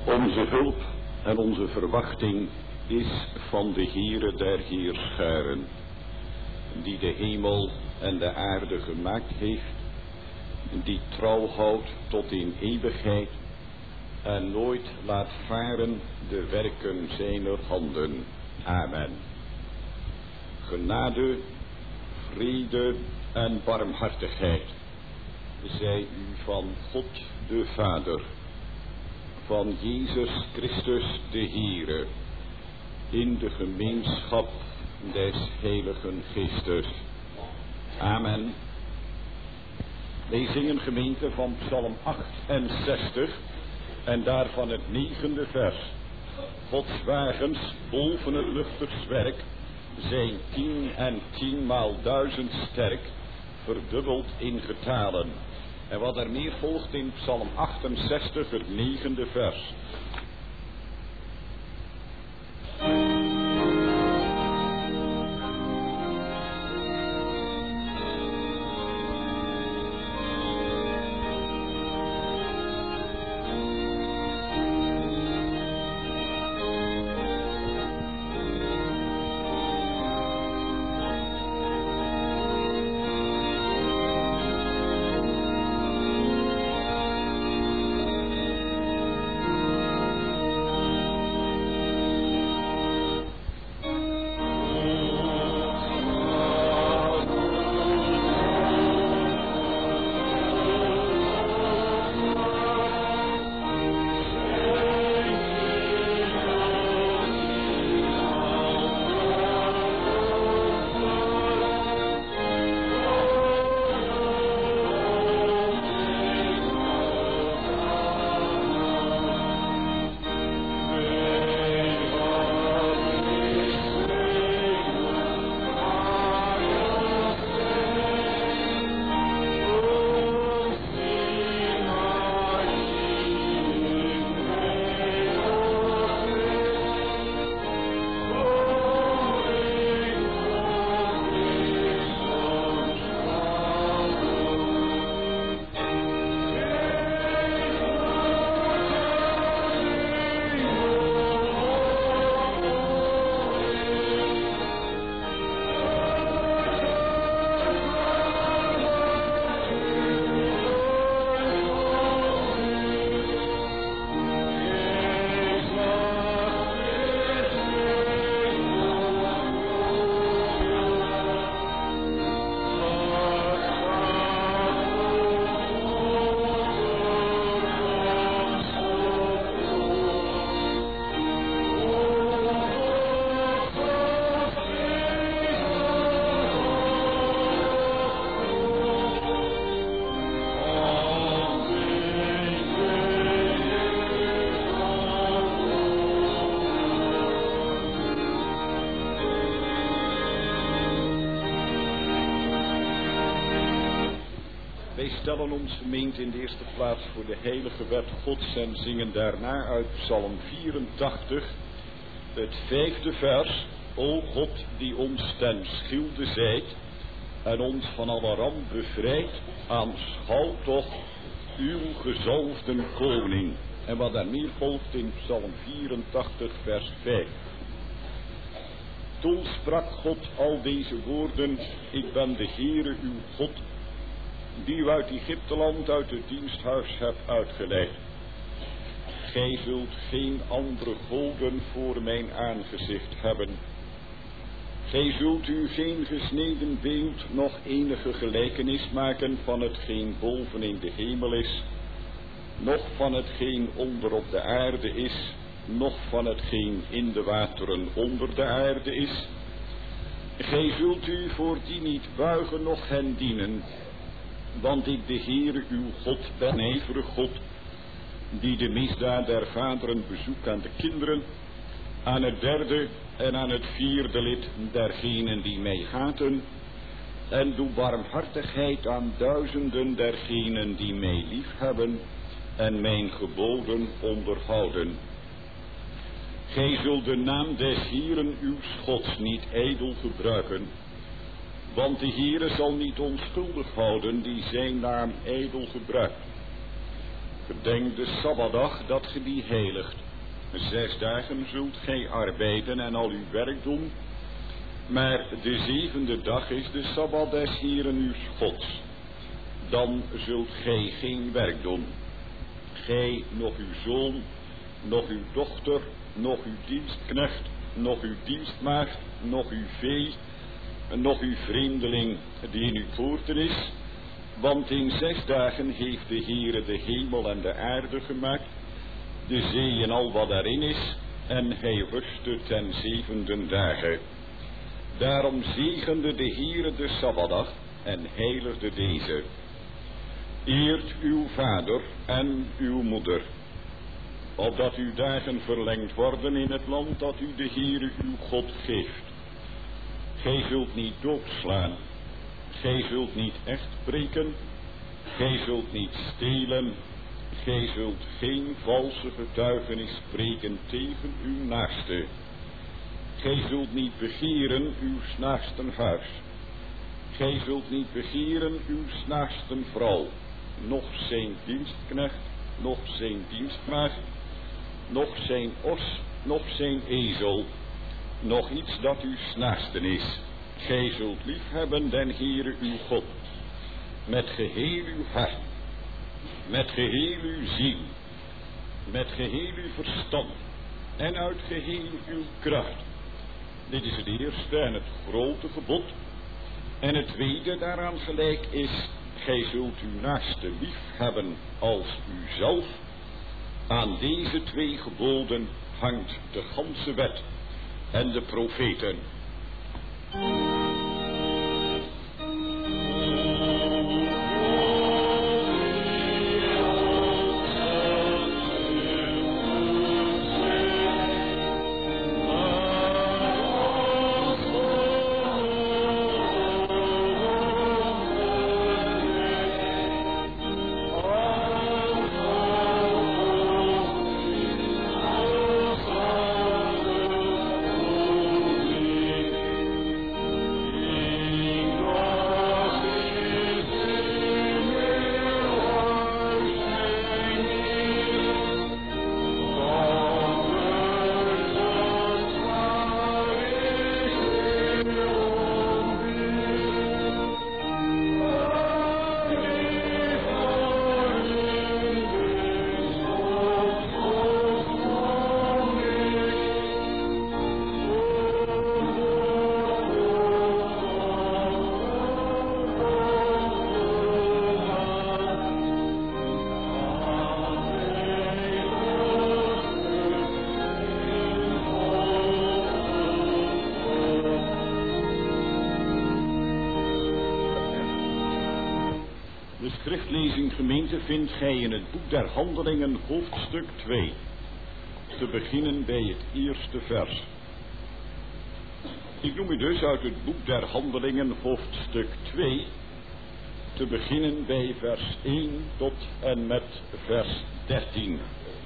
Onze hulp en onze verwachting is van de Heere der Heerscharen, die de hemel en de aarde gemaakt heeft, die trouw houdt tot in eeuwigheid en nooit laat varen de werken zijner handen. Amen. Genade, vrede en barmhartigheid zij u van God de Vader, van Jezus Christus de Heere, in de gemeenschap des Heiligen Geestes. Amen. Wij zingen, gemeente, van Psalm 68 en daarvan het 9e vers. Gods wagens boven het luchterswerk zijn 10 en 10 maal 1000 sterk, verdubbeld in getalen. En wat er meer volgt in Psalm 68, het 9e vers. Stellen ons, gemeente, in de eerste plaats voor de heilige wet Gods en zingen daarna uit Psalm 84, het 5e vers. O God, die ons ten schilde zijt en ons van alle ramp bevrijdt, aanschouw toch uw gezalfden koning. En wat daar meer volgt in Psalm 84, vers 5. Toen sprak God al deze woorden: ik ben de Heere uw God, die u uit Egypteland, uit het diensthuis hebt uitgeleid. Gij zult geen andere goden voor mijn aangezicht hebben. Gij zult u geen gesneden beeld, noch enige gelijkenis maken van hetgeen boven in de hemel is, noch van hetgeen onder op de aarde is, noch van hetgeen in de wateren onder de aarde is. Gij zult u voor die niet buigen, noch hen dienen, want ik, de Heere uw God, ben ijverig God, die de misdaad der vaderen bezoekt aan de kinderen, aan het 3e en aan het 4e lid dergenen die mij haten, en doe barmhartigheid aan duizenden dergenen die mij liefhebben en mijn geboden onderhouden. Gij zult de naam des Heeren uw Gods niet ijdel gebruiken, want de Heere zal niet onschuldig houden die zijn naam ijdel gebruikt. Gedenk de Sabbatdag dat ge die heiligt. 6 dagen zult gij arbeiden en al uw werk doen. Maar de 7e dag is de Sabbat des Heeren uws Gods. Dan zult gij geen werk doen. Gij, nog uw zoon, nog uw dochter, nog uw dienstknecht, nog uw dienstmaagd, nog uw vee, nog uw vreemdeling die in uw poorten is. Want in 6 dagen heeft de Heere de hemel en de aarde gemaakt, de zee en al wat daarin is, en hij rustte ten 7e dagen. Daarom zegende de Heere de Sabbatdag en heiligde deze. Eert uw vader en uw moeder, opdat uw dagen verlengd worden in het land dat u de Heere uw God geeft. Gij zult niet doodslaan, gij zult niet echt preken, gij zult niet stelen, gij zult geen valse getuigenis spreken tegen uw naaste. Gij zult niet begeren uw naasten huis. Gij zult niet begeren uw naasten vrouw, noch zijn dienstknecht, noch zijn dienstmaagd, noch zijn os, noch zijn ezel, nog iets dat uw naasten is. Gij zult liefhebben den Heere uw God, met geheel uw hart, met geheel uw ziel, met geheel uw verstand en uit geheel uw kracht. Dit is het eerste en het grote gebod. En het tweede daaraan gelijk is, gij zult uw naaste lief hebben als uzelf. Aan deze 2 geboden hangt de ganse wet en de profeten. Gemeente vindt gij in het boek der Handelingen hoofdstuk 2, te beginnen bij het eerste vers. Ik noem u dus uit het boek der Handelingen hoofdstuk 2, te beginnen bij vers 1 tot en met vers 13.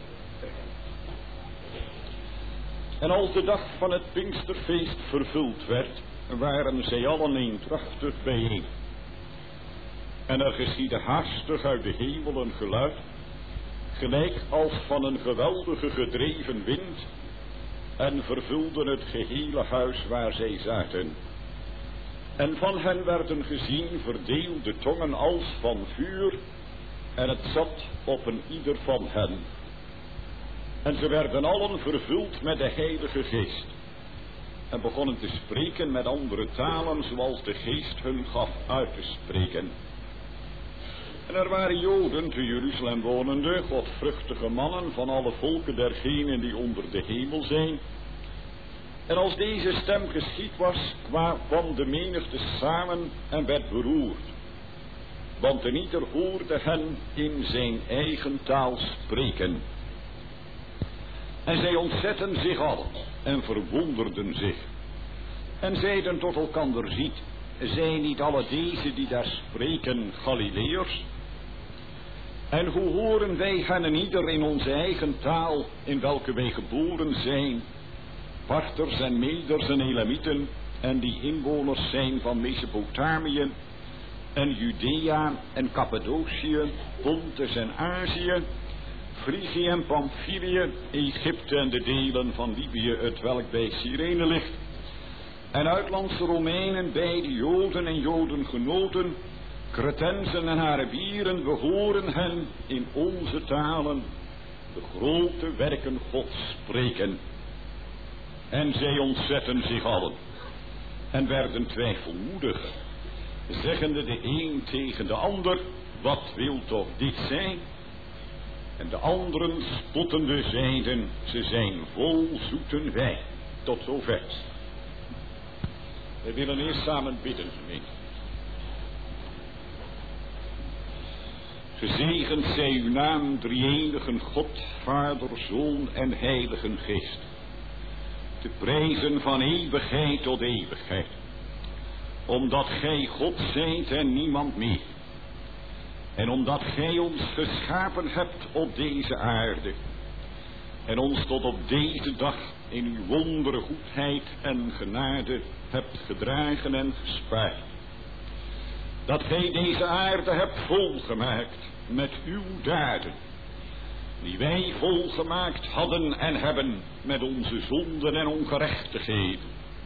En als de dag van het Pinksterfeest vervuld werd, waren zij allen eendrachtig bijeen. En er geschiedde haastig uit de hemel een geluid, gelijk als van een geweldige gedreven wind, en vervulde het gehele huis waar zij zaten. En van hen werden gezien verdeelde tongen als van vuur, en het zat op een ieder van hen. En ze werden allen vervuld met de Heilige Geest, en begonnen te spreken met andere talen, zoals de Geest hun gaf uit te spreken. En er waren Joden te Jeruzalem wonende, godvruchtige mannen van alle volken dergenen die onder de hemel zijn. En als deze stem geschied was, kwam de menigte samen en werd beroerd. Want een ieder hoorde hen in zijn eigen taal spreken. En zij ontzetten zich allen en verwonderden zich. En zeiden tot elkander, ziet, zijn niet alle deze die daar spreken Galileërs? En hoe horen wij hen en ieder in onze eigen taal, in welke wij geboren zijn, Parters en Meders en Elamieten, en die inwoners zijn van Mesopotamië en Judea en Cappadocië, Pontus en Azië, Frigië en Pamphylië, Egypte en de delen van Libië, het welk bij Cyrene ligt, en uitlandse Romeinen, beide Joden en Jodengenoten, Cretensen en Arabieren, we horen hen in onze talen de grote werken Gods spreken. En zij ontzetten zich allen en werden twijfelmoedig, zeggende de een tegen de ander, wat wil toch dit zijn? En de anderen spottende zeiden, ze zijn vol zoeten wijn. Tot zover. We willen eerst samen bidden, gemeente. Gezegend zij uw naam, drie-enige God, Vader, Zoon en Heilige Geest. Te prijzen van eeuwigheid tot eeuwigheid. Omdat gij God zijt en niemand meer. En omdat gij ons geschapen hebt op deze aarde. En ons tot op deze dag in uw wondere goedheid en genade hebt gedragen en gespaard. Dat gij deze aarde hebt volgemaakt met uw daden. Die wij volgemaakt hadden en hebben met onze zonden en ongerechtigheden.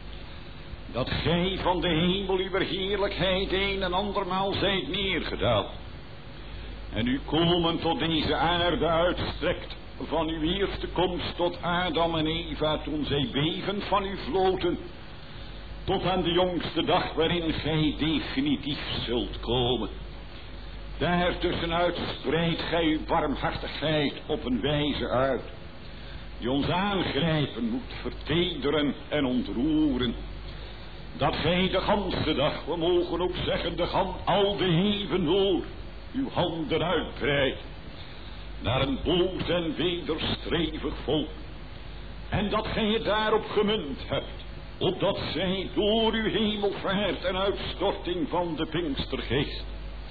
Dat gij van de hemel uw heerlijkheid een en andermaal zijt neergedaald. En u komen tot deze aarde uitstrekt van uw eerste komst tot Adam en Eva toen zij bevend van u vloten. Tot aan de jongste dag waarin gij definitief zult komen. Daartussenuit spreidt gij uw barmhartigheid op een wijze uit. Die ons aangrijpen moet, vertederen en ontroeren. Dat gij de ganse dag, we mogen ook zeggen al de heven door, uw handen uitbreidt. Naar een boos en wederstrevig volk. En dat gij het daarop gemunt hebt. Opdat zij door uw hemelvaart en uitstorting van de Pinkstergeest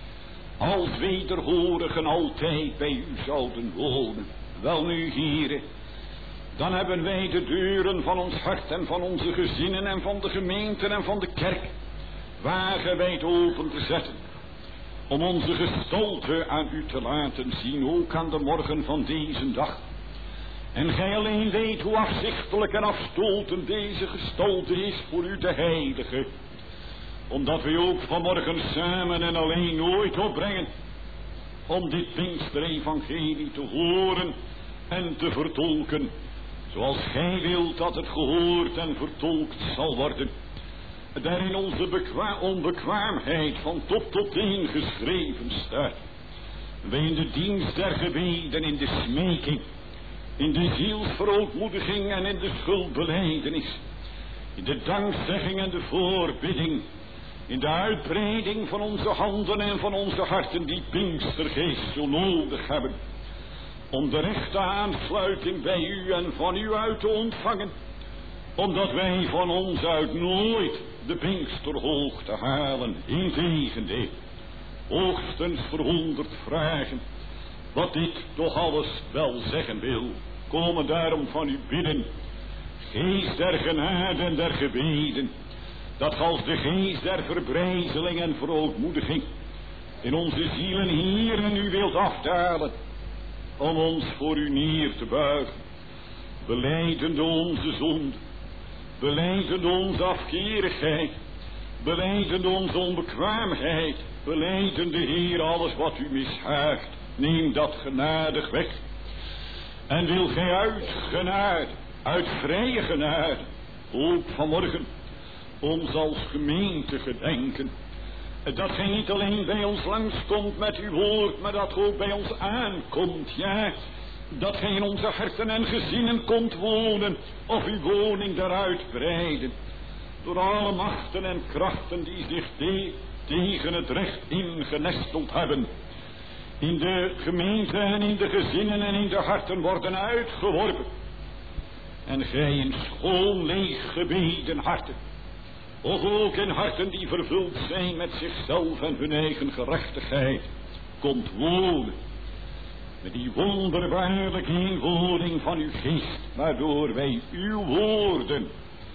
als wederhorigen altijd bij u zouden wonen. Welnu, Heere, dan hebben wij de deuren van ons hart en van onze gezinnen en van de gemeenten en van de kerk wagenwijd open te zetten, om onze gestalte aan u te laten zien, ook aan de morgen van deze dag. En gij alleen weet hoe afzichtelijk en afstotend deze gestalte is voor u de Heilige, omdat we ook vanmorgen samen en alleen ooit opbrengen om dit Pinksterevangelie te horen en te vertolken, zoals gij wilt dat het gehoord en vertolkt zal worden. Daarin onze onbekwaamheid van top tot teen geschreven staat. Wij in de dienst der gebeden, in de smeking, in de zielsverootmoediging en in de schuldbelijdenis, in de dankzegging en de voorbidding, in de uitbreiding van onze handen en van onze harten die Pinkstergeest zo nodig hebben, om de rechte aansluiting bij u en van u uit te ontvangen, omdat wij van ons uit nooit de Pinksterhoogte halen. Integendeel, hoogstens verwonderd vragen wat dit toch alles wel zeggen wil. Komen daarom van u bidden, geest der genade en der gebeden, dat als de geest der verbrijzeling en verootmoediging in onze zielen hier en u wilt afdalen, om ons voor u neer te buigen, belijdende onze zonde, belijdende onze afkerigheid, belijdende onze onbekwaamheid, belijdende Heer alles wat u mishaagt. Neem dat genadig weg. En wil gij uit genade, uit vrije genade, ook vanmorgen ons als gemeente gedenken, dat gij niet alleen bij ons langskomt met uw woord, maar dat ook bij ons aankomt, ja, dat gij in onze harten en gezinnen komt wonen, of uw woning daaruit breiden, door alle machten en krachten die zich tegen het recht ingenesteld hebben, in de gemeente en in de gezinnen en in de harten worden uitgeworpen. En gij in schoon leeg gebeden harten, of ook in harten die vervuld zijn met zichzelf en hun eigen gerechtigheid, komt wonen. Met die wonderbaarlijke inwoning van uw geest, waardoor wij uw woorden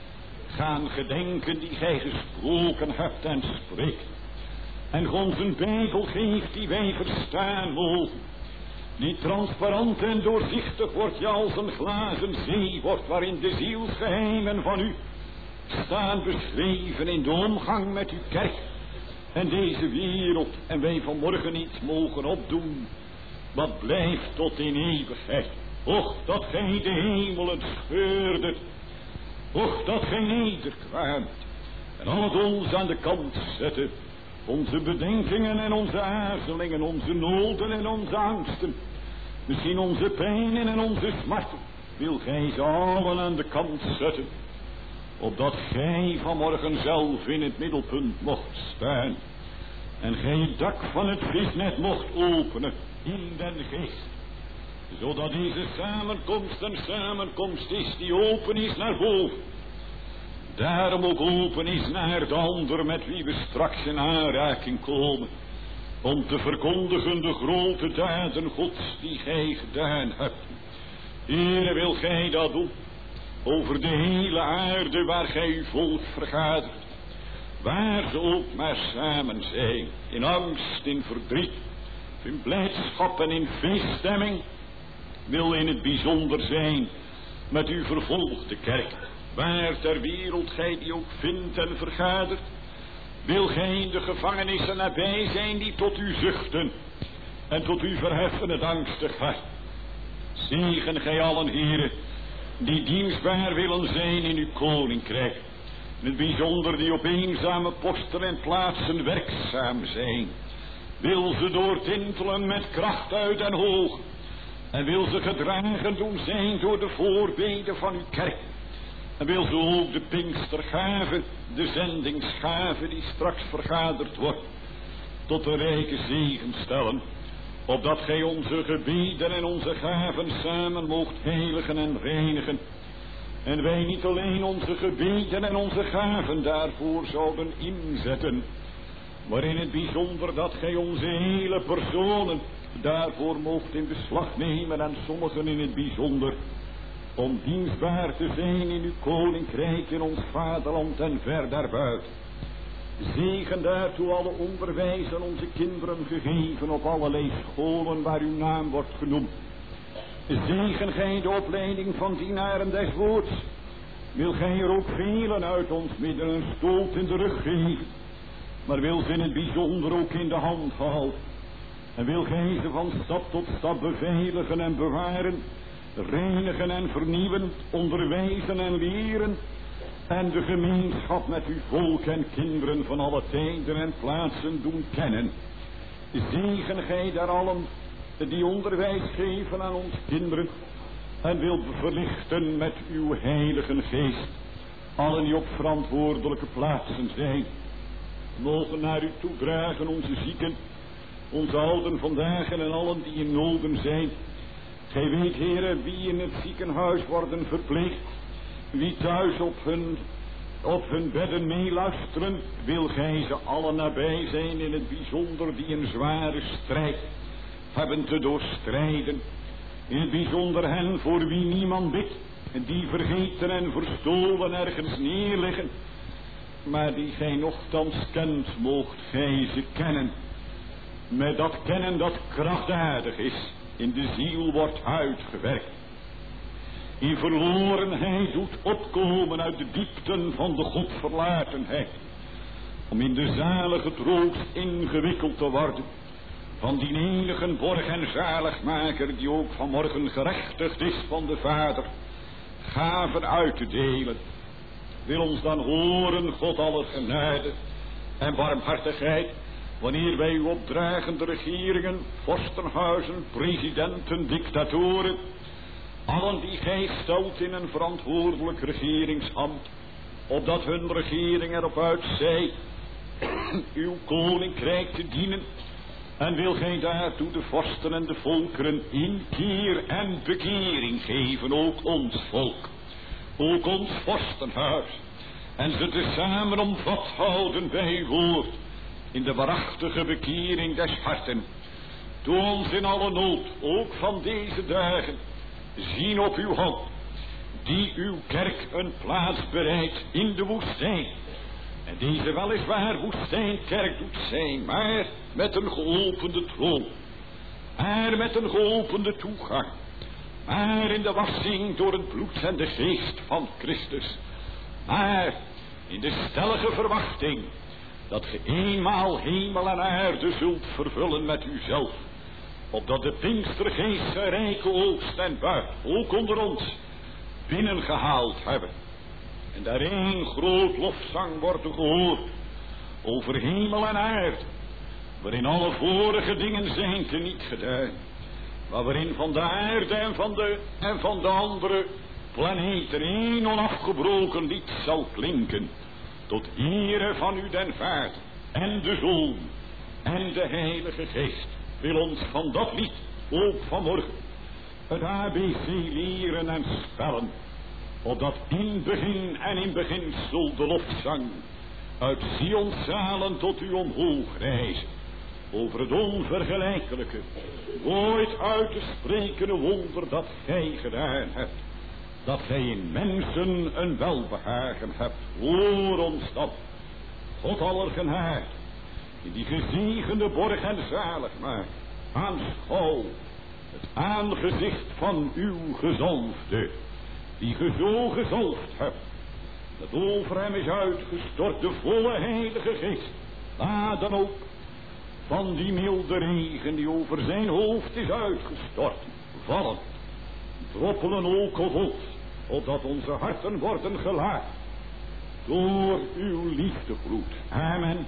gaan gedenken die gij gesproken hebt en spreekt. En ons een Bijbel geeft die wij verstaan mogen. die transparant en doorzichtig wordt, ja als een glazen zee wordt, waarin de zielsgeheimen van u staan beschreven in de omgang met uw kerk en deze wereld, en wij vanmorgen iets mogen opdoen wat blijft tot in eeuwigheid. Och, dat gij de hemelen scheurdet, och, dat gij nederkwaamt en al het ons aan de kant zette, onze bedenkingen en onze aarzelingen, onze noden en onze angsten, misschien onze pijnen en onze smarten, wil gij ze allen aan de kant zetten, opdat gij vanmorgen zelf in het middelpunt mocht staan en gij het dak van het visnet mocht openen in den geest, zodat deze samenkomst een samenkomst is die open is naar boven, daarom ook open is naar de ander met wie we straks in aanraking komen, om te verkondigen de grote daden Gods die gij gedaan hebt. Heere, wil gij dat doen over de hele aarde waar gij uw volk vergadert, waar ze ook maar samen zijn, in angst, in verdriet, in blijdschap en in feeststemming, wil in het bijzonder zijn met uw vervolgde kerk, waar ter wereld gij die ook vindt en vergadert. Wil gij in de gevangenissen nabij zijn die tot u zuchten en tot u verheffen het angstig hart. Zegen gij allen, heren, die dienstbaar willen zijn in uw koninkrijk, in het bijzonder die op eenzame posten en plaatsen werkzaam zijn. Wil ze doortintelen met kracht uit en hoog, en wil ze gedragen doen zijn door de voorbeden van uw kerk. En wil ze ook de Pinkstergave, de zendingsgave die straks vergaderd wordt, tot een rijke zegen stellen, opdat gij onze gebeden en onze gaven samen moogt heiligen en reinigen. En wij niet alleen onze gebeden en onze gaven daarvoor zouden inzetten, maar in het bijzonder dat gij onze hele personen daarvoor moogt in beslag nemen, en sommigen in het bijzonder om dienstbaar te zijn in uw koninkrijk, in ons vaderland en ver daarbuiten. Zegen daartoe alle onderwijs aan onze kinderen gegeven op allerlei scholen waar uw naam wordt genoemd. Zegen gij de opleiding van dienaren des woords. Wil gij er ook velen uit ons midden een stoot in de rug geven, maar wil ze in het bijzonder ook in de hand houden. En wil gij ze van stap tot stap beveiligen en bewaren, reinigen en vernieuwen, onderwijzen en leren, en de gemeenschap met uw volk en kinderen van alle tijden en plaatsen doen kennen. Zegen gij daar allen die onderwijs geven aan onze kinderen, en wil verlichten met uw heilige geest allen die op verantwoordelijke plaatsen zijn. Mogen naar u toe dragen onze zieken, onze ouden vandaag en allen die in noden zijn. Gij weet, heren, wie in het ziekenhuis worden verpleegd, wie thuis op hun bedden meeluisteren. Wil gij ze allen nabij zijn, in het bijzonder die een zware strijd hebben te doorstrijden. In het bijzonder hen voor wie niemand bidt, en die vergeten en verstolen ergens neerliggen, maar die gij nochtans kent, moogt gij ze kennen. Met dat kennen dat krachtdadig is, in de ziel wordt uitgewerkt, in verlorenheid doet opkomen uit de diepten van de godverlatenheid, om in de zalige troost ingewikkeld te worden van die enige borg en zaligmaker, die ook vanmorgen gerechtigd is van de Vader, gaven uit te delen. Wil ons dan horen, God alle genade en barmhartigheid, wanneer wij uw opdragende regeringen, vorstenhuizen, presidenten, dictatoren, allen die gij stelt in een verantwoordelijk regeringsambt, opdat hun regering erop uitzij uw koninkrijk te dienen. En wil gij daartoe de vorsten en de volkeren inkeer en bekering geven, ook ons volk, ook ons vorstenhuis, en ze tezamen omvat houden bij uw woord, in de waarachtige bekering des harten. Doe ons in alle nood, ook van deze dagen, zien op uw hand, die uw kerk een plaats bereidt in de woestijn. En deze weliswaar woestijnkerk doet zijn, maar met een geopende troon. maar met een geopende toegang, maar in de wassing door het bloed en de geest van Christus, maar in de stellige verwachting dat ge eenmaal hemel en aarde zult vervullen met uzelf, opdat de Pinkstergeest zijn rijke oogst en buit ook onder ons binnengehaald hebben, en daar één groot lofzang wordt gehoord over hemel en aarde, waarin alle vorige dingen zijn teniet gedaan, maar waarin van de aarde en van de andere planeten één onafgebroken lied zal klinken, tot ere van u den Vader en de Zoon en de Heilige Geest. Wil ons van dat lied ook vanmorgen het ABC leren en spellen, opdat in begin en in beginsel de lofzang uit Sions zalen tot u omhoog reizen, over het onvergelijkelijke, nooit uit te sprekende wonder dat gij gedaan hebt, dat gij in mensen een welbehagen hebt. Hoor ons dan, God aller genade, in die gezegende borg en zalig maakt, aanschouw het aangezicht van uw gezalfde, die ge zo gezalfd hebt, dat over hem is uitgestort de volle Heilige Geest. Laat dan ook van die milde regen die over zijn hoofd is uitgestort vallen, droppelen ook op ons, opdat onze harten worden gelaagd door uw liefdegloed. Amen.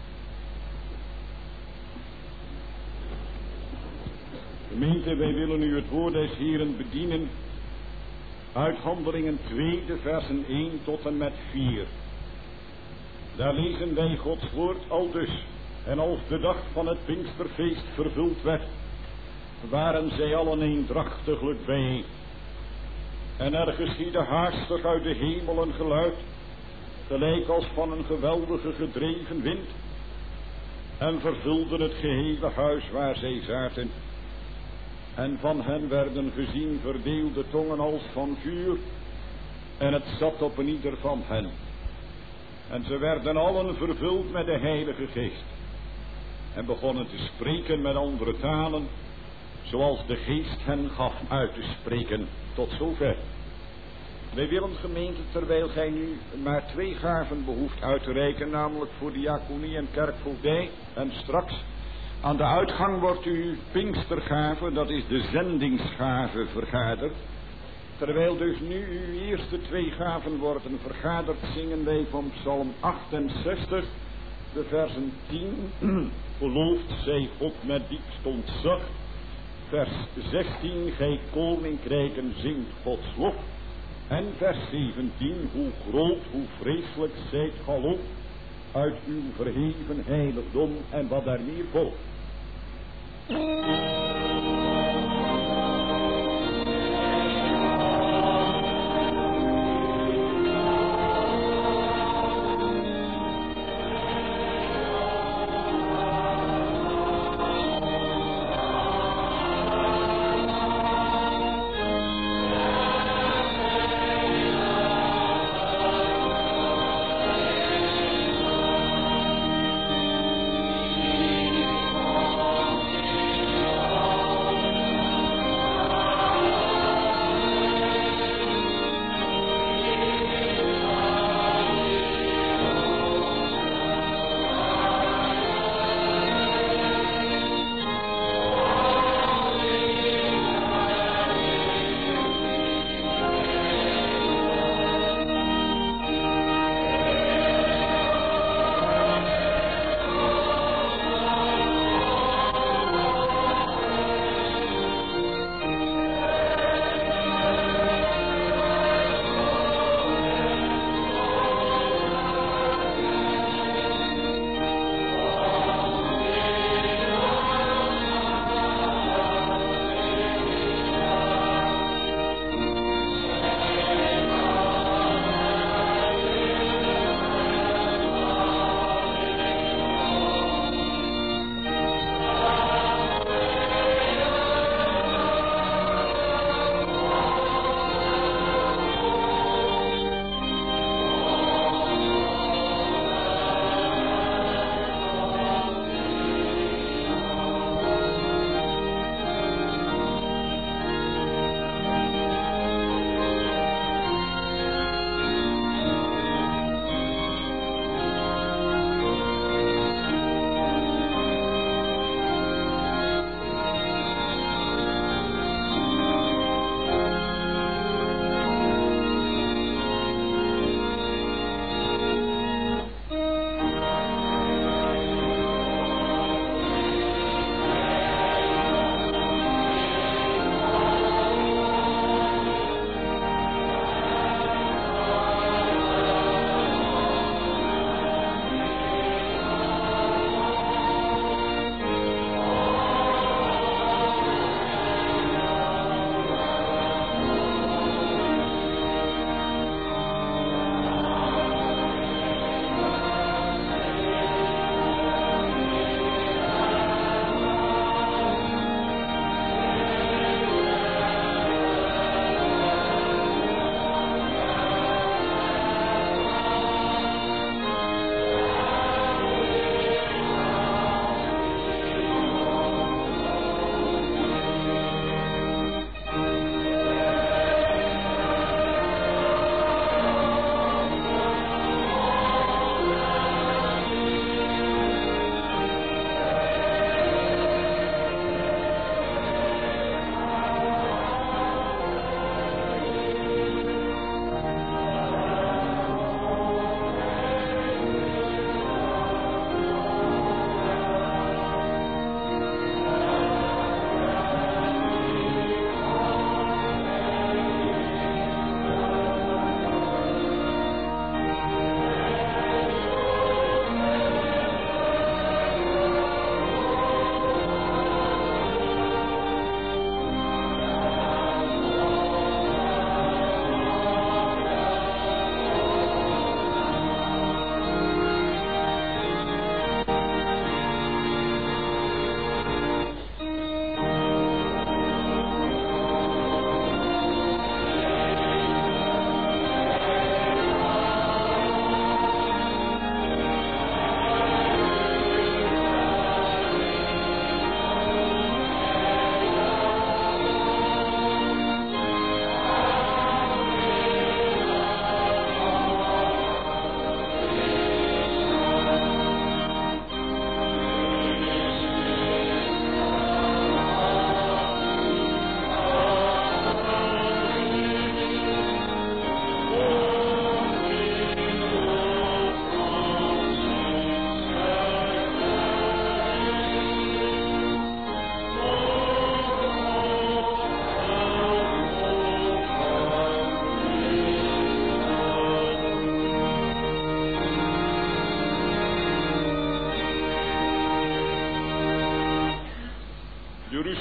Gemeente, wij willen u het woord des Heeren bedienen uit Handelingen 2, de versen 1 tot en met 4. Daar lezen wij Gods woord aldus: en als de dag van het Pinksterfeest vervuld werd, waren zij allen eendrachtiglijk bijeen. En er geschiedde haastig uit de hemel een geluid, gelijk als van een geweldige gedreven wind, en vervulde het gehele huis waar zij zaten. En van hen werden gezien verdeelde tongen als van vuur, en het zat op een ieder van hen. En ze werden allen vervuld met de Heilige Geest, en begonnen te spreken met andere talen, zoals de Geest hen gaf uit te spreken. Tot zover. Wij willen, gemeente, terwijl gij nu maar 2 gaven behoeft uit te reiken, namelijk voor diaconie en kerkvoogdij, en straks aan de uitgang wordt uw Pinkstergave, dat is de zendingsgave, vergaderd. Terwijl dus nu uw eerste 2 gaven worden vergaderd, zingen wij van Psalm 68, de versen 10, geloofd zij God met diepst ontzag. Vers 16, gij koninkrijken zingt Gods lof. En vers 17, hoe groot, hoe vreselijk zijt galop uit uw verheven heiligdom, en wat daar meer volgt.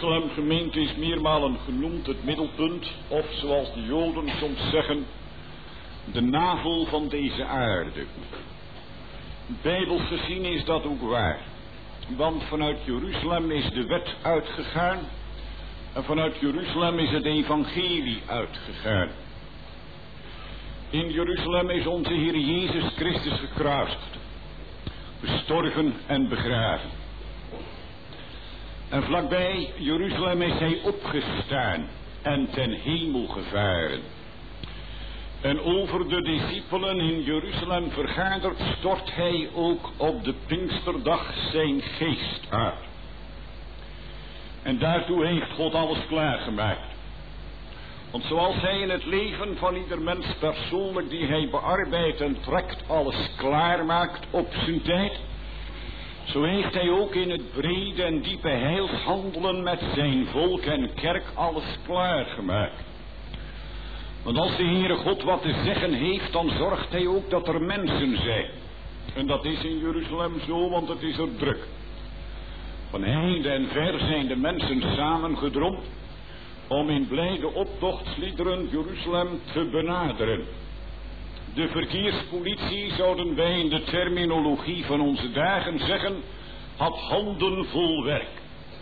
Jeruzalem gemeente is meermalen genoemd het middelpunt, of zoals de Joden soms zeggen, de navel van deze aarde. Bijbels gezien is dat ook waar. Want vanuit Jeruzalem is de wet uitgegaan en vanuit Jeruzalem is het evangelie uitgegaan. In Jeruzalem is onze Heer Jezus Christus gekruisigd, bestorven en begraven. En vlakbij Jeruzalem is hij opgestaan en ten hemel gevaren. En over de discipelen in Jeruzalem vergaderd stort hij ook op de Pinksterdag zijn geest uit. En daartoe heeft God alles klaargemaakt. Want zoals hij in het leven van ieder mens persoonlijk die hij bearbeidt en trekt alles klaarmaakt op zijn tijd, zo heeft hij ook in het brede en diepe heilshandelen met zijn volk en kerk alles klaargemaakt. Want als de Heere God wat te zeggen heeft, dan zorgt hij ook dat er mensen zijn. En dat is in Jeruzalem zo, want het is er druk. Van heinde en ver zijn de mensen samengedromd om in blijde optochtsliederen Jeruzalem te benaderen. De verkeerspolitie, zouden wij in de terminologie van onze dagen zeggen, had handen vol werk.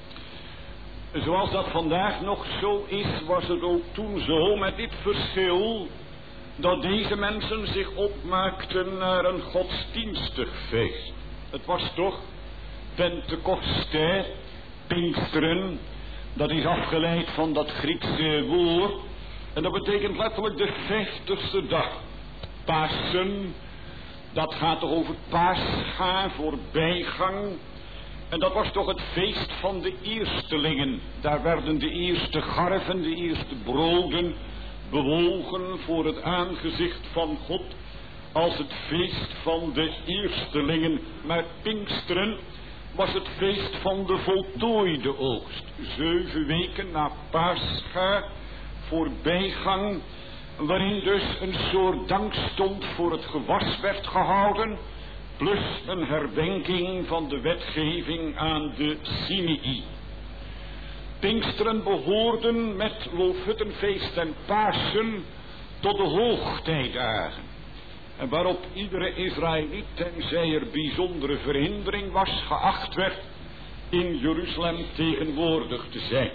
Zoals dat vandaag nog zo is, was het ook toen zo, met dit verschil dat deze mensen zich opmaakten naar een godsdienstig feest. Het was toch Pentecoste, Pinksteren, dat is afgeleid van dat Griekse woord. En dat betekent letterlijk de 50ste dag. Pasen, dat gaat toch over Pascha, voorbijgang. En dat was toch het feest van de eerstelingen. Daar werden de eerste garven, de eerste broden bewogen voor het aangezicht van God als het feest van de eerstelingen. Maar Pinksteren was het feest van de voltooide oogst. 7 weken na Pascha, voorbijgang, waarin dus een soort dankstond voor het gewas werd gehouden, plus een herdenking van de wetgeving aan de Sinai. Pinksteren behoorden met Loofhuttenfeest en Pasen tot de hoogtijdagen. En waarop iedere Israëliet, tenzij er bijzondere verhindering was, geacht werd in Jeruzalem tegenwoordig te zijn.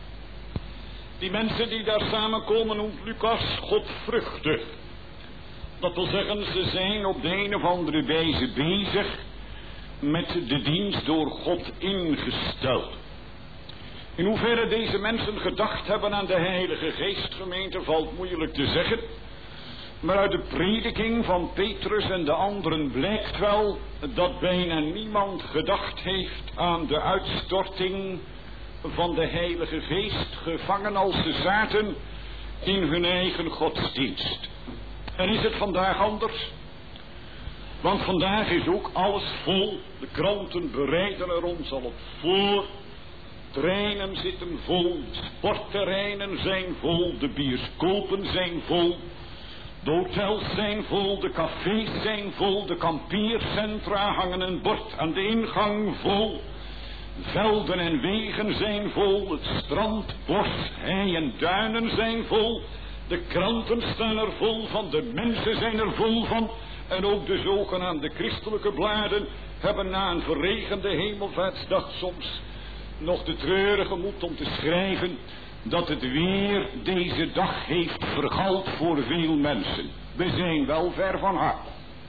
Die mensen die daar samenkomen noemt Lucas godvruchtig. Dat wil zeggen, ze zijn op de een of andere wijze bezig met de dienst door God ingesteld. In hoeverre deze mensen gedacht hebben aan de Heilige Geest, gemeente, valt moeilijk te zeggen. Maar uit de prediking van Petrus en de anderen blijkt wel dat bijna niemand gedacht heeft aan de uitstorting van de Heilige Geest, gevangen als ze zaten in hun eigen godsdienst. En is het vandaag anders? Want vandaag is ook alles vol. De kranten bereiden er ons al op voor. Treinen zitten vol. Sportterreinen zijn vol. De bioscopen zijn vol. De hotels zijn vol. De cafés zijn vol. De kampeercentra hangen een bord aan de ingang vol. Velden en wegen zijn vol. Het strand, bos, hei en duinen zijn vol. De kranten staan er vol van, de mensen zijn er vol van. En ook de zogenaamde christelijke bladen hebben na een verregende hemelvaartsdag soms nog de treurige moed om te schrijven dat het weer deze dag heeft vergald voor veel mensen. We zijn wel ver van hart.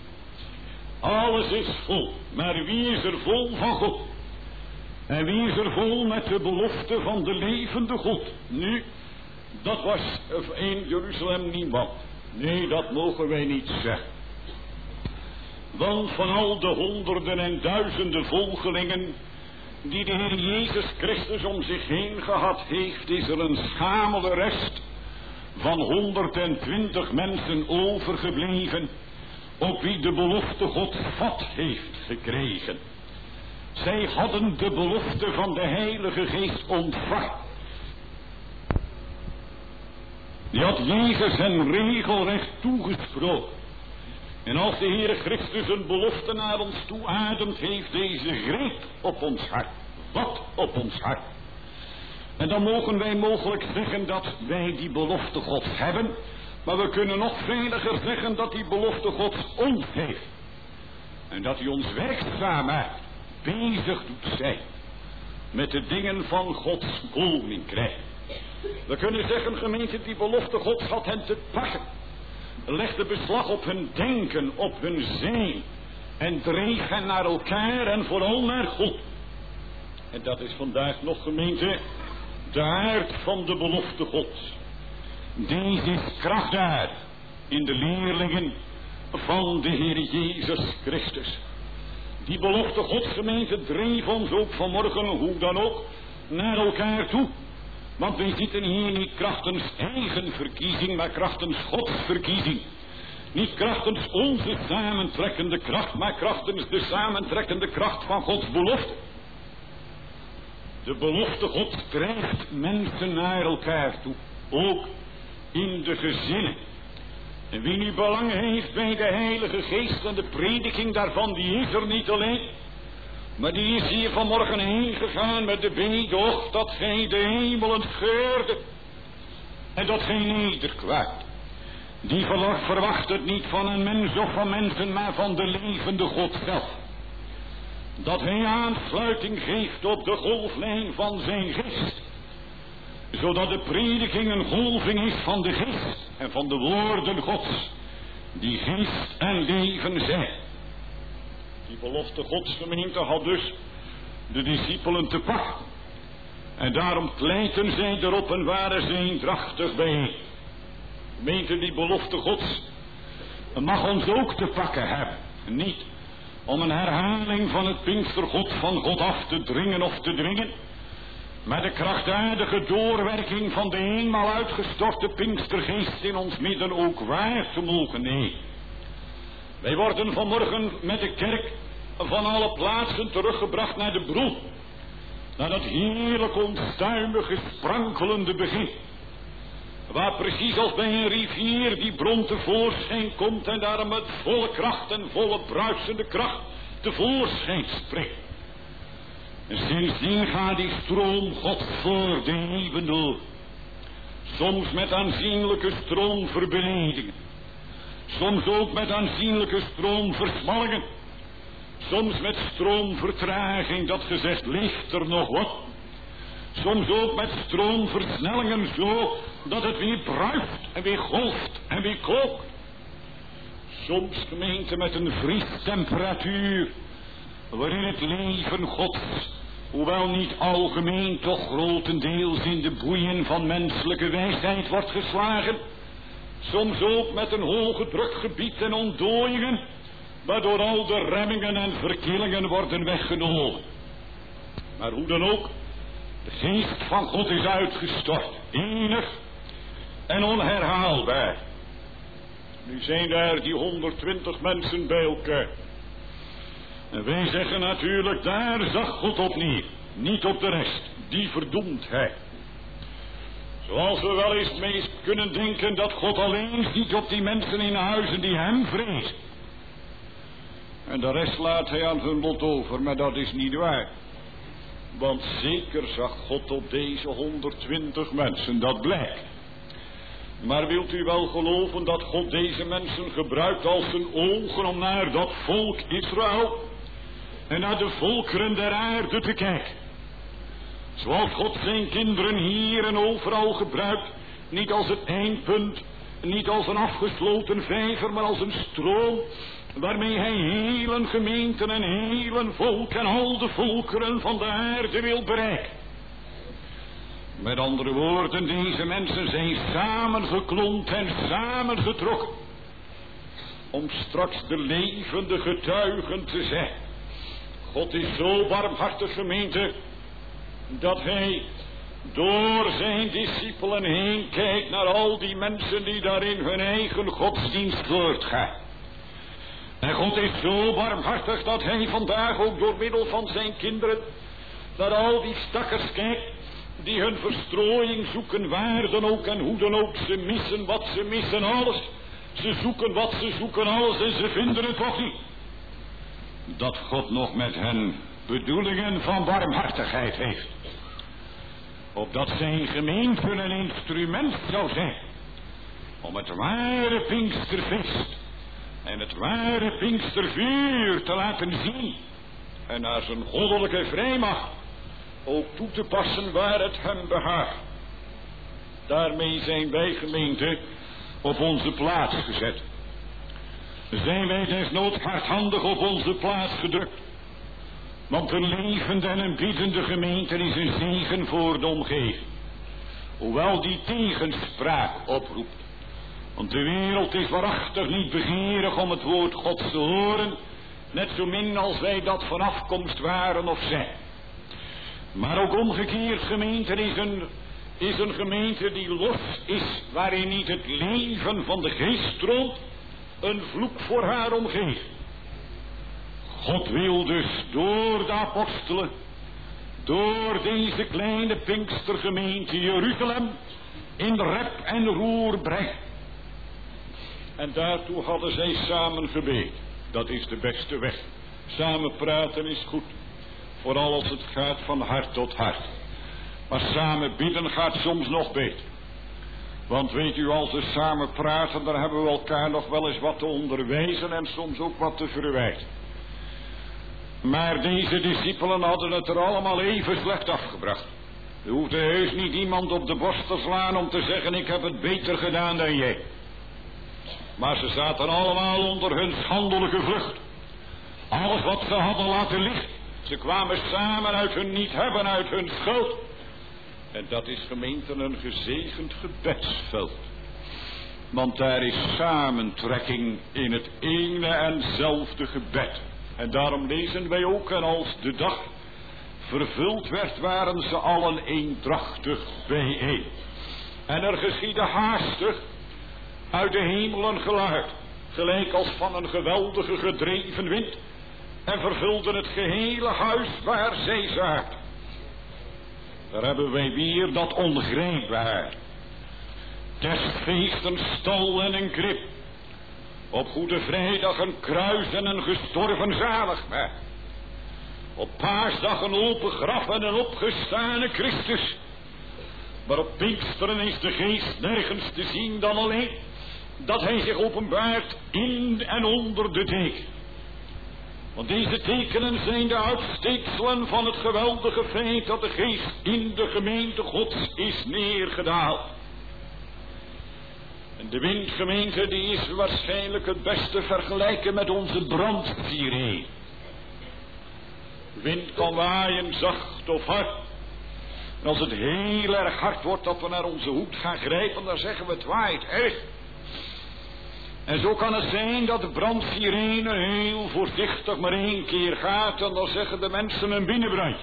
Alles is vol, maar wie is er vol van God? En wie is er vol met de belofte van de levende God? Nu, dat was in Jeruzalem niemand. Nee, dat mogen wij niet zeggen. Want van al de honderden en duizenden volgelingen die de Heer Jezus Christus om zich heen gehad heeft, is er een schamele rest van 120 mensen overgebleven, op wie de belofte God vat heeft gekregen. Zij hadden de belofte van de Heilige Geest ontvangen. Die had Jezus hen regelrecht toegesproken. En als de Heere Christus een belofte naar ons toe ademt, heeft deze greep op ons hart. Wat op ons hart. En dan mogen wij mogelijk zeggen dat wij die belofte Gods hebben, maar we kunnen nog veiliger zeggen dat die belofte Gods ons heeft. En dat hij ons werkzaam bezig doet zijn met de dingen van Gods koninkrijk. We kunnen zeggen, gemeente, die belofte Gods had hen te pakken. Legde beslag op hun denken, op hun zijn. En dreef hen naar elkaar en vooral naar God. En dat is vandaag nog, gemeente, de aard van de belofte Gods. Deze is kracht daar in de leerlingen van de Heer Jezus Christus. Die belofte Gods, gemeente, dreef ons ook vanmorgen, hoe dan ook, naar elkaar toe. Want wij zitten hier niet krachtens eigen verkiezing, maar krachtens Gods verkiezing. Niet krachtens onze samentrekkende kracht, maar krachtens de samentrekkende kracht van Gods belofte. De belofte Gods drijft mensen naar elkaar toe, ook in de gezinnen. En wie nu belang heeft bij de Heilige Geest en de prediking daarvan, die is er niet alleen. Maar die is hier vanmorgen heen gegaan met de bede, dat gij de hemelen scheurde. En dat gij nederkwaakt. Die verwacht het niet van een mens of van mensen, maar van de levende God zelf. Dat hij aansluiting geeft op de golflijn van zijn geest. Zodat de prediking een golving is van de geest en van de woorden Gods. Die geest en leven zijn. Die belofte Gods, gemeente, had dus de discipelen te pakken. En daarom pleiten zij erop en waren ze eendrachtig bijeen. Gemeente, die belofte Gods mag ons ook te pakken hebben. Niet om een herhaling van het Pinkstergod van God af te dringen of te dwingen, maar de krachtdadige doorwerking van de eenmaal uitgestorte Pinkstergeest in ons midden ook waar te mogen nemen. Wij worden vanmorgen met de kerk van alle plaatsen teruggebracht naar de bron. Naar dat heerlijk onstuimige sprankelende begin. Waar precies als bij een rivier die bron tevoorschijn komt en daar met volle kracht en volle bruisende kracht tevoorschijn springt. En sindsdien gaat die stroom God voor de eeuwen door. Soms met aanzienlijke stroomverbredingen. Soms ook met aanzienlijke stroomversmallingen. Soms met stroomvertraging, dat gezegd ligt er nog wat. Soms ook met stroomversnellingen zo dat het weer bruist en weer golft en weer kookt. Soms, gemeente, met een vriestemperatuur waarin het leven Gods, hoewel niet algemeen, toch grotendeels in de boeien van menselijke wijsheid wordt geslagen. Soms ook met een hoge drukgebied en ontdooiingen, waardoor al de remmingen en verkillingen worden weggenomen. Maar hoe dan ook, de geest van God is uitgestort, enig en onherhaalbaar. Nu zijn daar die 120 mensen bij elkaar. En wij zeggen natuurlijk, daar zag God op neer, niet op de rest, die verdoemt hij. Zoals we wel eens meest kunnen denken dat God alleen ziet op die mensen in huizen die hem vrezen. En de rest laat hij aan hun lot over, maar dat is niet waar. Want zeker zag God op deze 120 mensen, dat blijkt. Maar wilt u wel geloven dat God deze mensen gebruikt als zijn ogen om naar dat volk Israël en naar de volkeren der aarde te kijken? Zoals God zijn kinderen hier en overal gebruikt, niet als het eindpunt, niet als een afgesloten vijver, maar als een stroom, waarmee hij hele gemeenten en hele volk en al de volkeren van de aarde wil bereiken. Met andere woorden, deze mensen zijn samengeklompt en samengetrokken om straks de levende getuigen te zijn. God is zo barmhartig, gemeente, dat hij door zijn discipelen heen kijkt naar al die mensen die daar in hun eigen godsdienst voortgaan. En God is zo barmhartig dat hij vandaag ook door middel van zijn kinderen naar al die stakkers kijkt die hun verstrooiing zoeken, waar dan ook en hoe dan ook. Ze missen wat ze missen, alles. Ze zoeken wat ze zoeken, alles, en ze vinden het toch niet. Dat God nog met hen bedoelingen van barmhartigheid heeft. opdat zijn gemeente een instrument zou zijn om het ware Pinksterfeest en het ware Pinkstervuur te laten zien en naar zijn goddelijke vrijmacht ook toe te passen waar het hem behaagt. Daarmee zijn wij, gemeente, op onze plaats gezet. Zijn wij desnoods hardhandig op onze plaats gedrukt. Want een levende en een biedende gemeente is een zegen voor de omgeving. Hoewel die tegenspraak oproept. Want de wereld is waarachtig niet begeerig om het woord Gods te horen. Net zo min als wij dat van afkomst waren of zijn. Maar ook omgekeerd, gemeente is een gemeente die los is, waarin niet het leven van de geest stroomt, een vloek voor haar omgeving. God wil dus door de apostelen, door deze kleine Pinkstergemeente Jeruzalem, in rep en roer brengen. En daartoe hadden zij samen gebeden. Dat is de beste weg. Samen praten is goed. Vooral als het gaat van hart tot hart. Maar samen bidden gaat soms nog beter. Want weet u, als we samen praten, dan hebben we elkaar nog wel eens wat te onderwijzen en soms ook wat te verwijten. Maar deze discipelen hadden het er allemaal even slecht afgebracht. Er hoefde heus niet iemand op de borst te slaan om te zeggen: ik heb het beter gedaan dan jij. Maar ze zaten allemaal onder hun schandelijke vlucht. Alles wat ze hadden laten liggen. Ze kwamen samen uit hun niet hebben, uit hun schuld. En dat is, gemeente, een gezegend gebedsveld. Want daar is samentrekking in het ene en zelfde gebed. En daarom lezen wij ook: en als de dag vervuld werd, waren ze allen eendrachtig bijeen. En er geschiedde haastig uit de hemel een geluid, gelijk als van een geweldige gedreven wind, en vervulde het gehele huis waar zij zaten. Daar hebben wij weer dat ongrijpbaar. Des feesten stal en een krib. Op Goede Vrijdag een kruis en een gestorven zaligmaker. Op Paasdag een open graf en een opgestane Christus. Maar op Pinksteren is de geest nergens te zien dan alleen dat hij zich openbaart in en onder de deken. Want deze tekenen zijn de uitsteekselen van het geweldige feit dat de geest in de gemeente Gods is neergedaald. En de windgemeente, die is waarschijnlijk het beste vergelijken met onze brandsirene. De wind kan waaien zacht of hard. En als het heel erg hard wordt dat we naar onze hoed gaan grijpen, dan zeggen we: het waait erg. En zo kan het zijn dat de brandsirene heel voorzichtig maar 1 keer gaat, en dan zeggen de mensen: een binnenbrandje.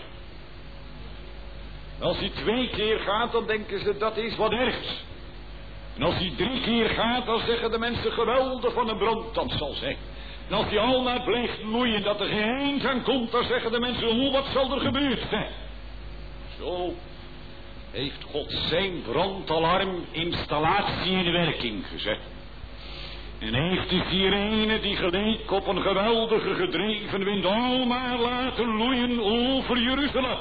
Als die 2 keer gaat, dan denken ze: dat is wat ergs. En als die 3 keer gaat, dan zeggen de mensen: geweldig van een brand dat zal zijn. En als die al maar blijft loeien dat er geen eind aan komt, dan zeggen de mensen: hoe, wat zal er gebeurd zijn? Zo heeft God zijn brandalarminstallatie in werking gezet. En heeft de sirene, die geleek op een geweldige gedreven wind, al maar laten loeien over Jeruzalem.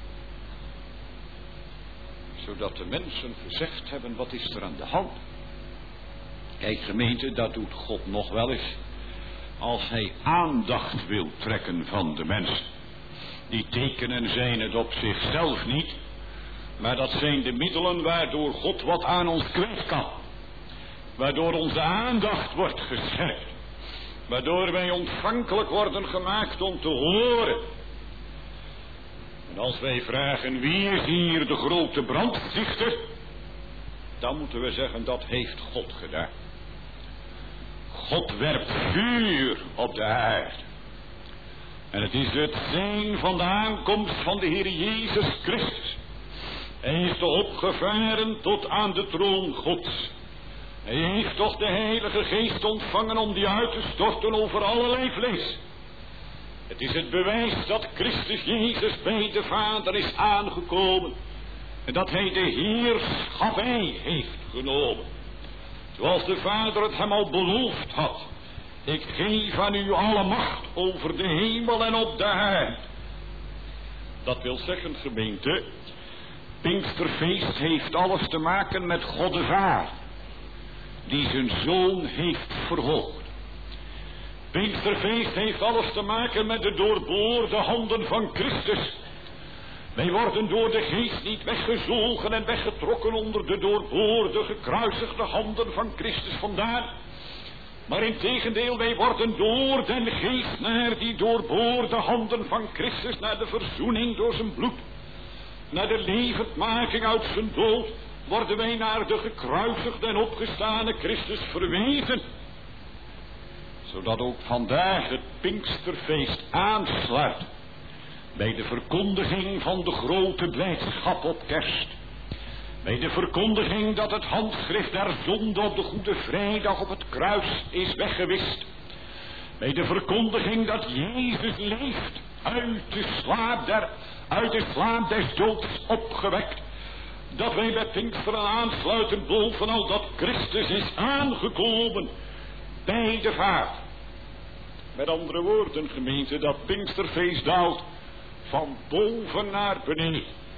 Zodat de mensen gezegd hebben: wat is er aan de hand? Kijk, gemeente, dat doet God nog wel eens als hij aandacht wil trekken van de mensen. Die tekenen zijn het op zichzelf niet, maar dat zijn de middelen waardoor God wat aan ons kwijt kan. Waardoor onze aandacht wordt gescherpt. Waardoor wij ontvankelijk worden gemaakt om te horen. En als wij vragen: wie is hier de grote brandstichter? Dan moeten we zeggen: dat heeft God gedaan. God werpt vuur op de aarde. En het is het zijn van de aankomst van de Heer Jezus Christus. Hij is de opgevaren tot aan de troon Gods. Hij heeft toch de Heilige Geest ontvangen om die uit te storten over allerlei vlees. Het is het bewijs dat Christus Jezus bij de Vader is aangekomen. En dat hij de heerschappij heeft genomen. Zoals de Vader het hem al beloofd had. Ik geef aan u alle macht over de hemel en op de aarde. Dat wil zeggen, gemeente, Pinksterfeest heeft alles te maken met God de Vader, die zijn Zoon heeft verhoogd. Pinksterfeest heeft alles te maken met de doorboorde handen van Christus. Wij worden door de Geest niet weggezogen en weggetrokken onder de doorboorde, gekruisigde handen van Christus vandaan. Maar integendeel, wij worden door den Geest naar die doorboorde handen van Christus, naar de verzoening door zijn bloed, naar de levendmaking uit zijn dood, worden wij naar de gekruisigde en opgestane Christus verwezen. Zodat ook vandaag het Pinksterfeest aansluit bij de verkondiging van de grote blijdschap op kerst. Bij de verkondiging dat het handschrift der zonde op de Goede Vrijdag op het kruis is weggewist. Bij de verkondiging dat Jezus leeft, uit de slaap des doods opgewekt. Dat wij bij Pinksteren aansluiten bovenal dat Christus is aangekomen bij de Vader. Met andere woorden, gemeente, dat Pinksterfeest daalt van boven naar beneden.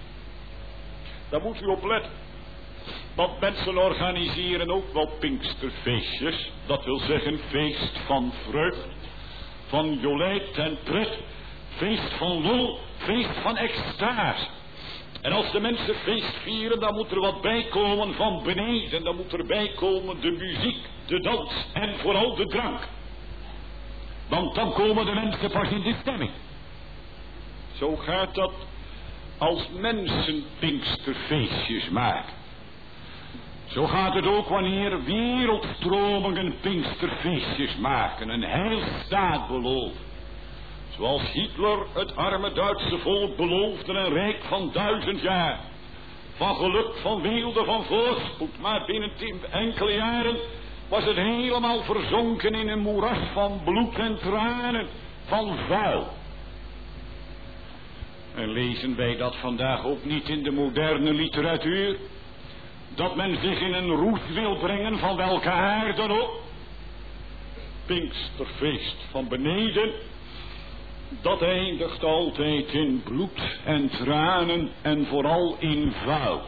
Daar moet u op letten. Want mensen organiseren ook wel Pinksterfeestjes. Dat wil zeggen feest van vreugd, van jolijt en pret, feest van lol, feest van extase. En als de mensen feest vieren, dan moet er wat bijkomen van beneden. Dan moet er bijkomen de muziek, de dans en vooral de drank. Want dan komen de mensen pas in de stemming. Zo gaat dat als mensen Pinksterfeestjes maken. Zo gaat het ook wanneer wereldstromingen Pinksterfeestjes maken, een heilstaat beloven. Zoals Hitler het arme Duitse volk beloofde een rijk van 1000 jaar. Van geluk, van weelde, van voorspoed. Maar binnen enkele jaren was het helemaal verzonken in een moeras van bloed en tranen, van vuil. En lezen wij dat vandaag ook niet in de moderne literatuur? Dat men zich in een roes wil brengen van welke aard dan ook. Pinksterfeest van beneden, dat eindigt altijd in bloed en tranen en vooral in vuil.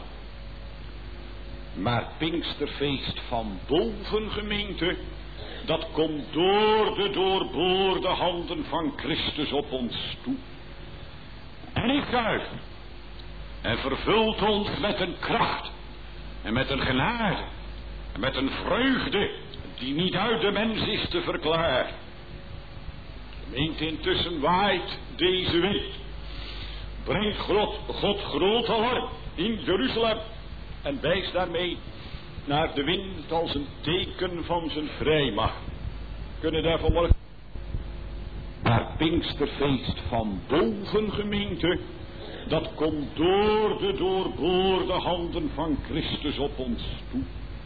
Maar Pinksterfeest van boven, gemeente, dat komt door de doorboorde handen van Christus op ons toe. En is zuiver. En vervult ons met een kracht. En met een genade. En met een vreugde die niet uit de mens is te verklaren. Gemeente, intussen waait deze wind. Brengt God grote hoorn in Jeruzalem. En wijst daarmee naar de wind als een teken van zijn vrijmacht. Kunnen daar vanmorgen. Maar Pinksterfeest van boven, gemeente, dat komt door de doorboorde handen van Christus op ons toe.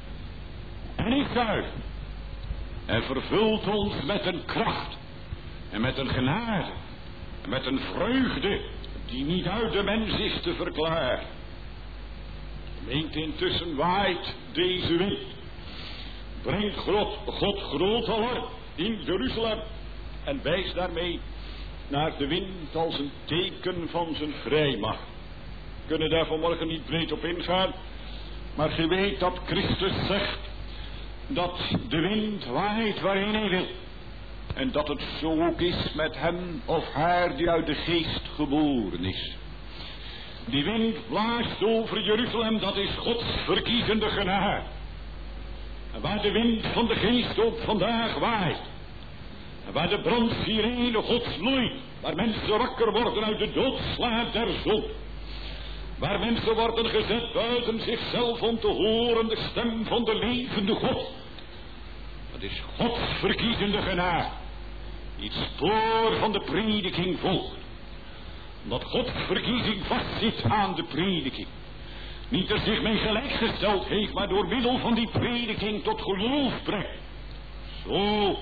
En is zuiver. En vervult ons met een kracht. En met een genade. En met een vreugde die niet uit de mens is te verklaren. Gemeente, intussen waait deze wind. Brengt God grote hoorn in Jeruzalem. En wijst daarmee naar de wind als een teken van zijn vrijmacht. We kunnen daar vanmorgen niet breed op ingaan. Maar je weet dat Christus zegt dat de wind waait waarin hij wil. En dat het zo ook is met hem of haar die uit de Geest geboren is. Die wind blaast over Jeruzalem, dat is Gods verkiezende genade. En waar de wind van de Geest ook vandaag waait. En waar de brandsirene Gods loeit. Waar mensen wakker worden uit de doodslaap der zon. Waar mensen worden gezet buiten zichzelf om te horen de stem van de levende God. Dat is Gods verkiezende genade. Die het spoor van de prediking volgt. Omdat Gods verkiezing vastzit aan de prediking. Niet er zich mee gelijkgesteld heeft, maar door middel van die prediking tot geloof brengt. Zo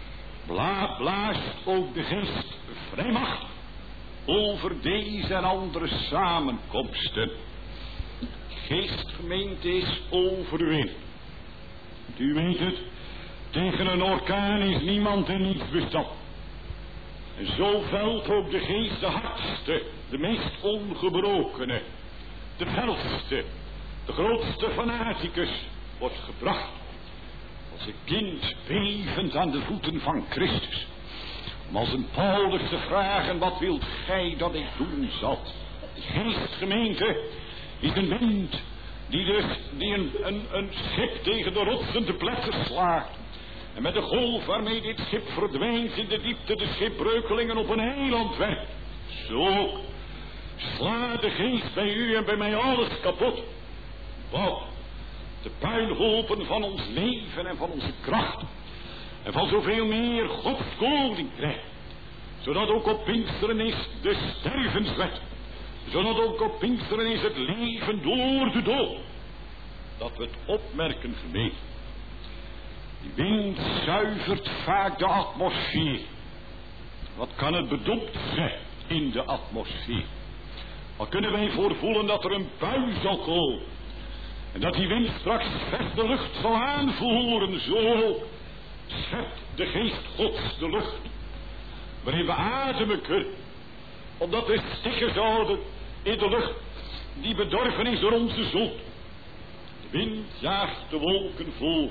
blaast ook de Geest vrijmachtig over deze en andere samenkomsten. Geestgemeente is overwin. U weet het, tegen een orkaan is niemand en niets bestand. En zo velt ook de Geest de hardste, de meest ongebrokene, de felste, de grootste fanaticus wordt gebracht als een kind bevend aan de voeten van Christus, om als een Paulus te vragen: wat wilt gij dat ik doen zal? De geestgemeente is een wind die een schip tegen de rotsen te pletter slaat, en met de golf waarmee dit schip verdwijnt in de diepte de schipbreukelingen op een eiland werkt. Zo slaat de geest bij u en bij mij alles kapot. Wat? De puinhopen van ons leven en van onze kracht en van zoveel meer Gods koninkrijk, zodat ook op Pinksteren is de stervenswet, zodat ook op Pinksteren is het leven door de dood, dat we het opmerken, gemeente. Die wind zuivert vaak de atmosfeer. Wat kan het bedoeld zijn in de atmosfeer? Wat kunnen wij voorvoelen dat er een bui zal komen en dat die wind straks vers de lucht zal aanvoeren? Zo schept de geest Gods de lucht waarin we ademen kunnen, omdat we stikken zouden in de lucht die bedorven is door onze zonde. De wind jaagt de wolken vol.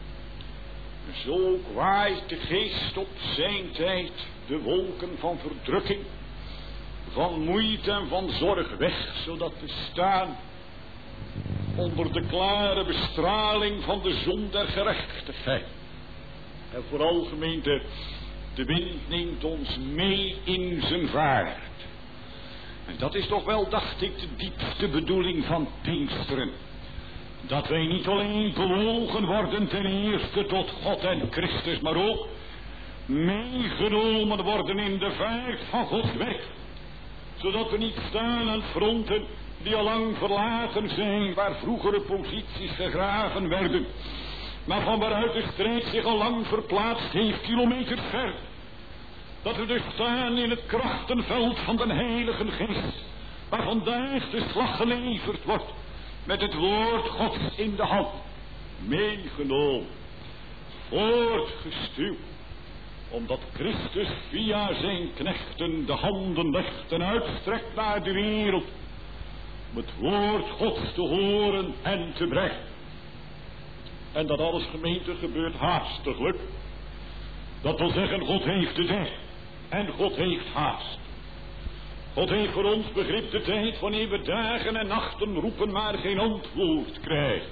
Zo waait de geest op zijn tijd de wolken van verdrukking, van moeite en van zorg weg, zodat we staan onder de klare bestraling van de zon der gerechtigheid. En vooral, gemeente, de wind neemt ons mee in zijn vaart. En dat is toch wel, dacht ik, de diepste bedoeling van Pinksteren. Dat wij niet alleen bewogen worden ten eerste tot God en Christus, maar ook meegenomen worden in de vaart van Gods werk. Zodat we niet staan aan fronten die al lang verlaten zijn, waar vroegere posities gegraven werden, maar van waaruit de strijd zich al lang verplaatst heeft, kilometers ver. Dat we dus staan in het krachtenveld van de Heilige Geest, waar vandaag de slag geleverd wordt, met het woord Gods in de hand, meegenomen, voortgestuwd, omdat Christus via zijn knechten de handen legt en uitstrekt naar de wereld, om het woord Gods te horen en te brengen. En dat alles, gemeente, gebeurt haastiglijk. Dat wil zeggen, God heeft de tijd en God heeft haast. God heeft voor ons begrip de tijd wanneer we dagen en nachten roepen, maar geen antwoord krijgen.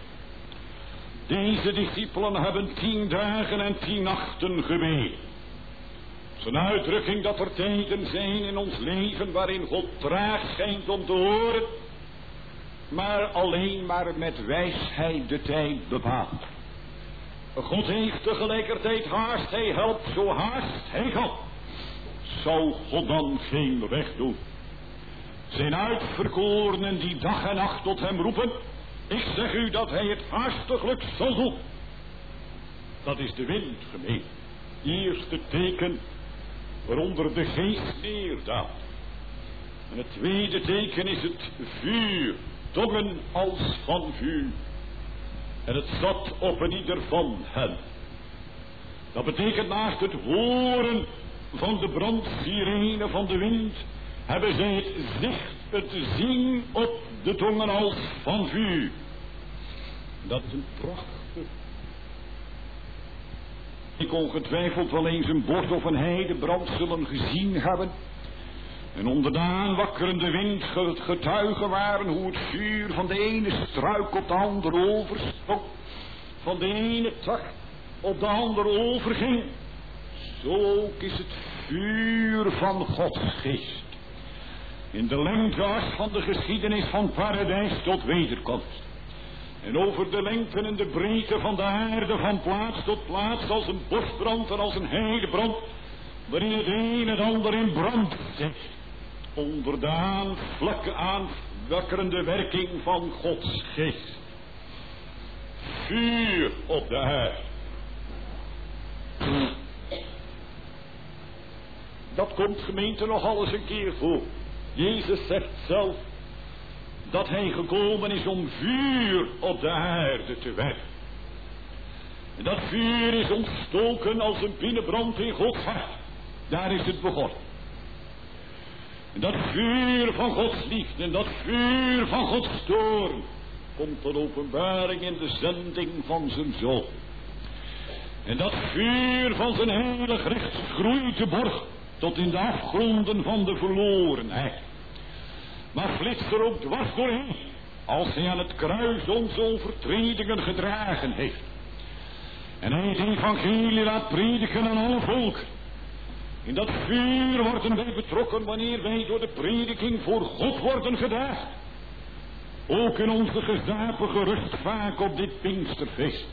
Deze discipelen hebben 10 dagen en 10 nachten gebeden. Het is een uitdrukking dat er tijden zijn in ons leven waarin God traag schijnt om te horen, maar alleen maar met wijsheid de tijd bepaalt. God heeft tegelijkertijd haast, hij helpt zo haast hij kan. Zou God dan geen recht doen? Zijn uitverkorenen die dag en nacht tot hem roepen, ik zeg u dat hij het haastiglijk zal doen. Dat is de wind, gemeente. Eerste teken waaronder de geest neerdaalt. En het tweede teken is het vuur, tongen als van vuur. En het zat op een ieder van hen. Dat betekent naast het horen van de brandsirene van de wind, hebben zij het zicht, het zien op de tongen als van vuur. Dat is een prachtig. Ik ongetwijfeld wel eens een bos of een heidebrand zullen gezien hebben. En onder de aanwakkerende wind getuigen waren hoe het vuur van de ene struik op de andere oversprong, van de ene tak op de andere overging. Zo ook is het vuur van Gods geest in de lengteas van de geschiedenis van paradijs tot wederkomst. En over de lengte en de breedte van de aarde van plaats tot plaats als een bosbrand en als een heidebrand, waarin het een en ander in brand zit. Onder de aanwakkerende werking van Gods geest. Vuur op de aarde. Dat komt, gemeente, nog alles een keer voor. Jezus zegt zelf dat hij gekomen is om vuur op de aarde te werpen. En dat vuur is ontstoken als een binnenbrand in Gods hart. Daar is het begonnen. En dat vuur van Gods liefde en dat vuur van Gods toorn komt tot openbaring in de zending van zijn Zoon. En dat vuur van zijn heilig recht groeit de borg tot in de afgronden van de verlorenheid. Maar flitst er ook dwars doorheen als hij aan het kruis onze overtredingen gedragen heeft. En hij het evangelie laat prediken aan alle volken. In dat vuur worden wij betrokken wanneer wij door de prediking voor God worden gedaagd. Ook in onze gezapige rust vaak op dit Pinksterfeest.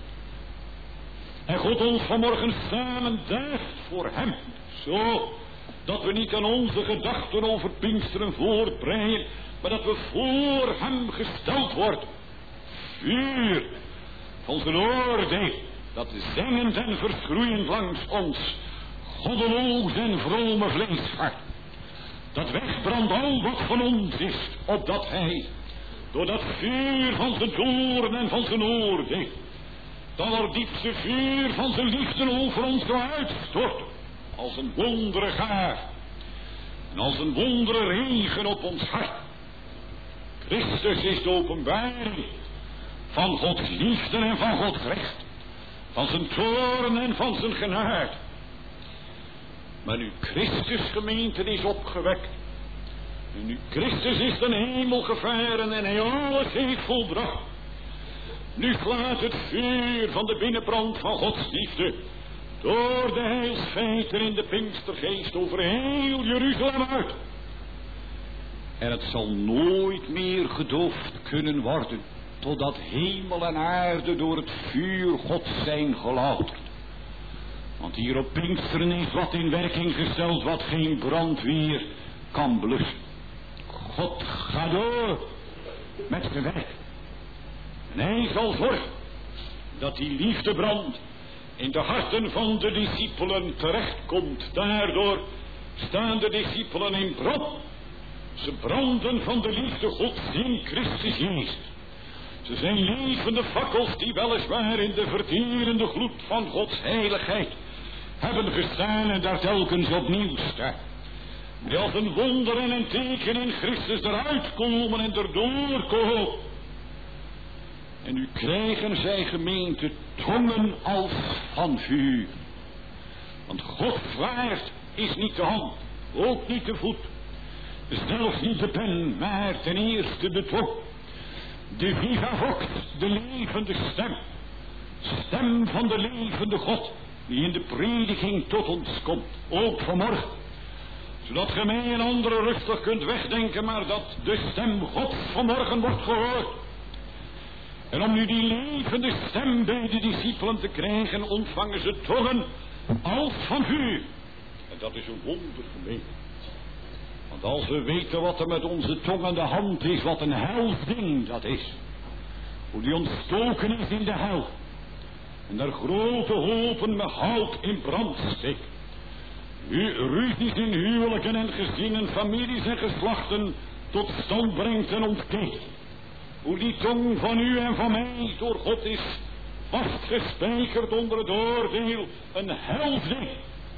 En God ons vanmorgen samen daagt voor hem. Zo, dat we niet aan onze gedachten over Pinksteren voortbreien, maar dat we voor hem gesteld worden. Vuur van zijn oordeel, dat zengend en verschroeiend langs ons goddeloos en vrome vleeshart, dat wegbrandt al wat van ons is, opdat hij door dat vuur van zijn toorn en van zijn oordeel dat allerdiepste vuur van zijn liefde over ons zou uitstorten als een wondere gaaf en als een wondere regen op ons hart. Christus is de openbaring van Gods liefde en van Gods recht, van zijn toorn en van zijn genade. Maar nu Christus gemeente is opgewekt, en nu Christus is ten hemel gevaren en hij alles heeft volbracht, nu slaat het vuur van de binnenbrand van Gods liefde door de heilsfeiten in de Pinkstergeest over heel Jeruzalem uit. En het zal nooit meer gedoofd kunnen worden, totdat hemel en aarde door het vuur Gods zijn gelouterd. Want hier op Pinksteren is wat in werking gesteld wat geen brandweer kan blussen. God gaat door met zijn werk. En hij zal zorgen dat die liefdebrand in de harten van de discipelen terechtkomt. Daardoor staan de discipelen in brand. Ze branden van de liefde Gods in Christus Jezus. Ze zijn levende fakkels die weliswaar in de verterende gloed van Gods heiligheid hebben gestaan en daar telkens opnieuw staan. Die als een wonder en een teken in Christus eruit komen en erdoor komen. En nu krijgen zij gemeente tongen als van vuur. Want Gods zwaard is niet de hand, ook niet de voet, zelfs niet de pen, maar ten eerste de tong. De viva vox, de levende stem. Stem van de levende God, die in de prediking tot ons komt, ook vanmorgen. Zodat ge mij en anderen rustig kunt wegdenken, maar dat de stem Gods vanmorgen wordt gehoord. En om nu die levende stem bij de discipelen te krijgen, ontvangen ze tongen als van vuur. En dat is een wonder gemeen. Want als we weten wat er met onze tong aan de hand is, wat een helsding dat is. Hoe die ontstoken is in de hel. En daar grote hopen met hout in brand steekt. Ruzies in huwelijken en gezinnen, families en geslachten tot stand brengt en ontkeert. Hoe die tong van u en van mij door God is vastgespijkerd onder het oordeel, een helsding.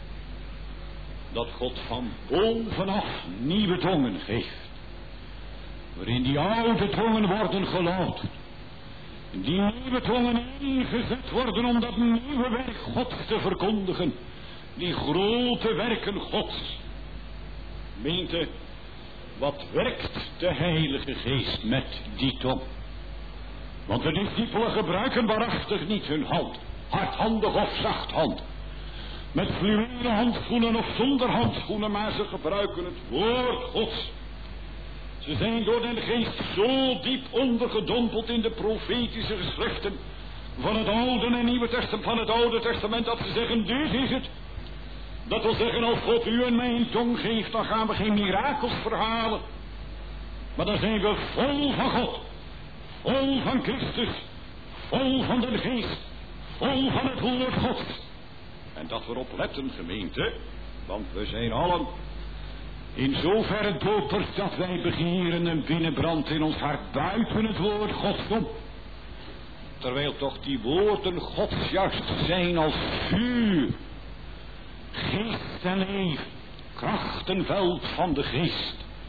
Dat God van bovenaf nieuwe tongen geeft. Waarin die oude tongen worden gelouterd. Die nieuwe tongen ingezet worden om dat nieuwe werk Gods te verkondigen. Die grote werken Gods. Gemeente, wat werkt de Heilige Geest met die tong? Want de discipelen gebruiken waarachtig niet hun hand, hardhandig of zachthand, met fluwelen handschoenen of zonder handschoenen, maar ze gebruiken het woord Gods. Ze zijn door de Geest zo diep ondergedompeld in de profetische geschriften van het Oude en Nieuwe Testament, van het Oude Testament, dat ze zeggen, dit is het. Dat wil zeggen, als God u en mij een tong geeft, dan gaan we geen mirakels verhalen. Maar dan zijn we vol van God, vol van Christus, vol van de Geest, vol van het woord Gods. En dat we erop letten, gemeente, want we zijn allen in zoverre dopers dat wij begieren een binnenbrand in ons hart buiten het woord Gods om. Terwijl toch die woorden Gods juist zijn als vuur, geest en leven, krachtenveld van de Geest,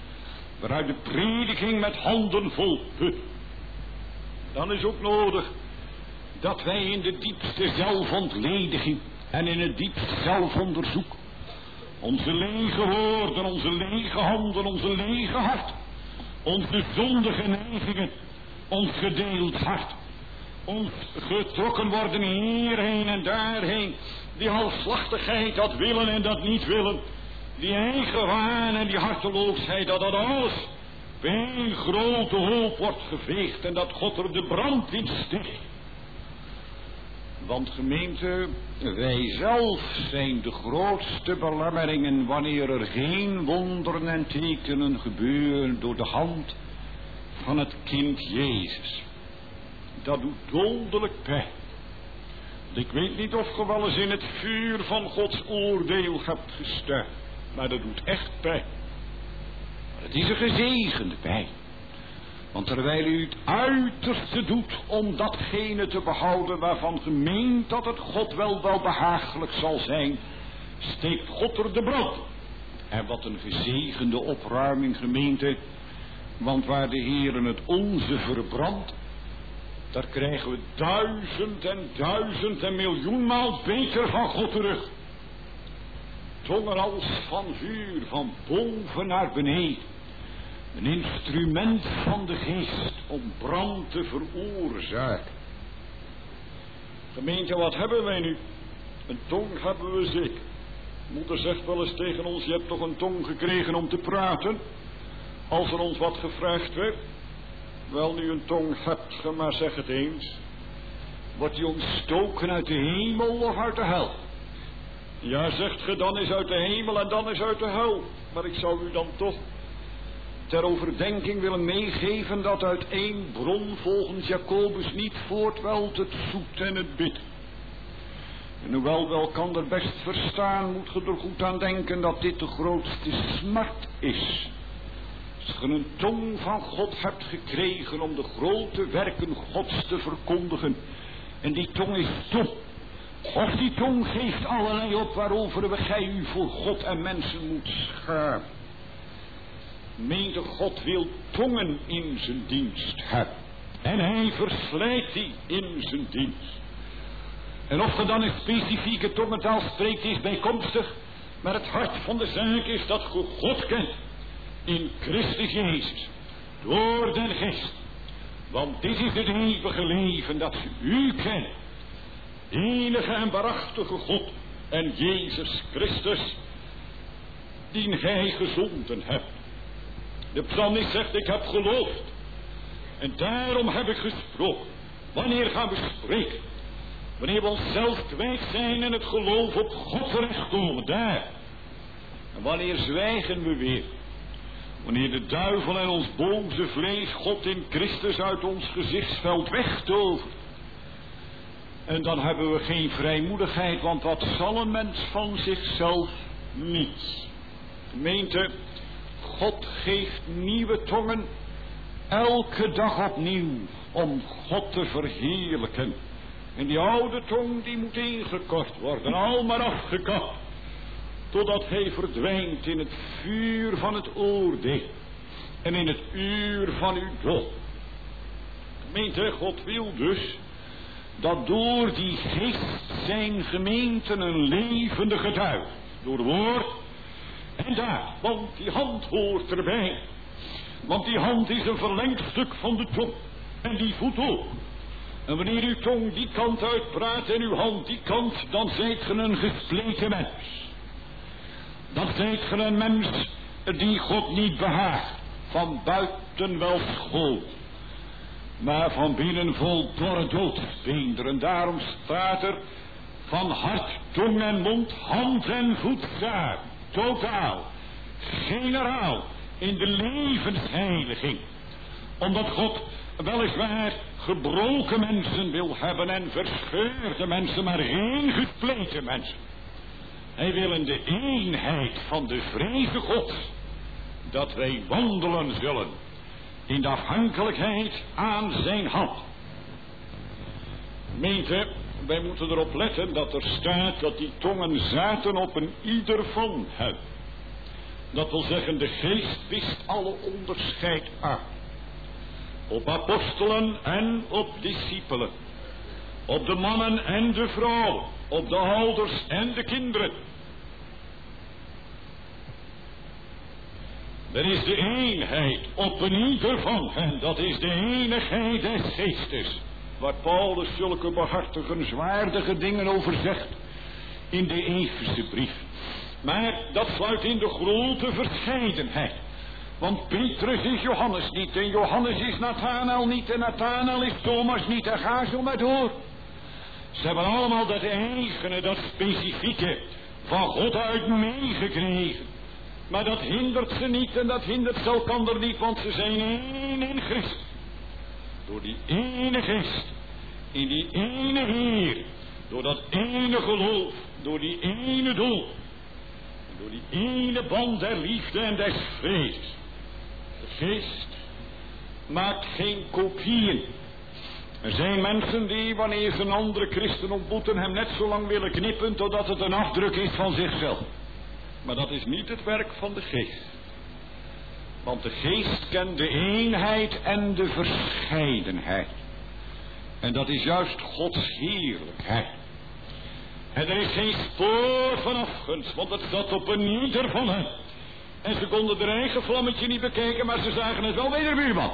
waaruit de prediking met handen vol put. Dan is ook nodig dat wij in de diepste zelfontlediging en in het diepste zelfonderzoek onze lege woorden, onze lege handen, onze lege hart, onze zondige neigingen, ons gedeeld hart, ons getrokken worden hierheen en daarheen, die halfslachtigheid, dat willen en dat niet willen, die eigen waan en die harteloosheid, dat alles bij een grote hoop wordt geveegd en dat God er de brand in sticht. Want gemeente, wij zelf zijn de grootste belemmeringen wanneer er geen wonderen en tekenen gebeuren door de hand van het kind Jezus. Dat doet dodelijk pijn. Ik weet niet of je wel eens in het vuur van Gods oordeel hebt gestaan, maar dat doet echt pijn. Maar het is een gezegende pijn. Want terwijl u het uiterste doet om datgene te behouden waarvan ge meent dat het God wel behagelijk zal zijn, steekt God er de brand. En wat een gezegende opruiming, gemeente, want waar de Heere het onze verbrandt, daar krijgen we 1000 en 1000 en miljoenmaal beter van God terug. Tongen als van vuur, van boven naar beneden. Een instrument van de geest om brand te veroorzaken. Gemeente, wat hebben wij nu? Een tong hebben we zeker. Moeder zegt wel eens tegen ons, je hebt toch een tong gekregen om te praten? Als er ons wat gevraagd werd. Wel, nu een tong hebt ge, maar zeg het eens. Wordt die ontstoken uit de hemel of uit de hel? Ja, zegt ge, dan is uit de hemel en dan is uit de hel. Maar ik zou u dan toch ter overdenking willen meegeven dat uit één bron volgens Jacobus niet voortwelt het zoet en het bitter. En hoewel we elkander best verstaan, moet je er goed aan denken dat dit de grootste smart is. Als je een tong van God hebt gekregen om de grote werken Gods te verkondigen, en die tong is dom, of die tong geeft allerlei op waarover gij u voor God en mensen moet schamen. Meende God wil tongen in zijn dienst hebben. En hij verslijt die in zijn dienst. En of je dan een specifieke tongentaal spreekt is bijkomstig. Maar het hart van de zaak is dat je God kent. In Christus Jezus. Door den Geest. Want dit is het eeuwige leven dat je u kent. Enige en waarachtige God. En Jezus Christus. Die gij gezonden hebt. De psalmist zegt, ik heb geloofd. En daarom heb ik gesproken. Wanneer gaan we spreken? Wanneer we onszelf kwijt zijn en het geloof op God terechtkomen. Daar. En wanneer zwijgen we weer? Wanneer de duivel en ons boze vlees God in Christus uit ons gezichtsveld wegtovert. En dan hebben we geen vrijmoedigheid, want wat zal een mens van zichzelf niets? Gemeente, God geeft nieuwe tongen elke dag opnieuw om God te verheerlijken. En die oude tong die moet ingekort worden, al maar afgekapt. Totdat hij verdwijnt in het vuur van het oordeel. En in het uur van uw dood. Gemeente, God wil dus dat door die geest zijn gemeenten een levende getuige. Door het woord en daar, want die hand hoort erbij. Want die hand is een verlengstuk van de tong. En die voet ook. En wanneer uw tong die kant uitpraat en uw hand die kant, dan zijt ge een gespleten mens. Dan zijt ge een mens die God niet behaagt. Van buiten wel schoon, maar van binnen vol dorre doodsbeenderen. Daarom staat er van hart, tong en mond, hand en voet samen. Totaal, generaal, in de levensheiliging. Omdat God weliswaar gebroken mensen wil hebben en verscheurde mensen, maar geen gespleten mensen. Hij wil in de eenheid van de vrede God dat wij wandelen zullen in de afhankelijkheid aan zijn hand. Gemeente, wij moeten erop letten dat er staat dat die tongen zaten op een ieder van hen. Dat wil zeggen, de geest wist alle onderscheid uit. Op apostelen en op discipelen. Op de mannen en de vrouwen. Op de ouders en de kinderen. Er is de eenheid op een ieder van hen. Dat is de enigheid des geestes. Waar Paulus zulke behartigenswaardige dingen over zegt in de Efeze brief. Maar dat sluit in de grote verscheidenheid. Want Petrus is Johannes niet en Johannes is Nathanael niet en Nathanael is Thomas niet en ga zo maar door. Ze hebben allemaal dat eigene, dat specifieke van God uit meegekregen. Maar dat hindert ze niet en dat hindert ze elkander niet, want ze zijn één in Christus. Door die ene geest, in die ene Heer, door dat ene geloof, door die ene doel, door die ene band der liefde en des vredes. De geest maakt geen kopieën. Er zijn mensen die, wanneer ze een andere christen ontmoeten, hem net zo lang willen knippen totdat het een afdruk is van zichzelf. Maar dat is niet het werk van de geest. Want de geest kent de eenheid en de verscheidenheid. En dat is juist Gods heerlijkheid. En er is geen spoor van afgunst, want het zat op een ieder van hen. En ze konden hun eigen vlammetje niet bekijken, maar ze zagen het wel bij de buurman.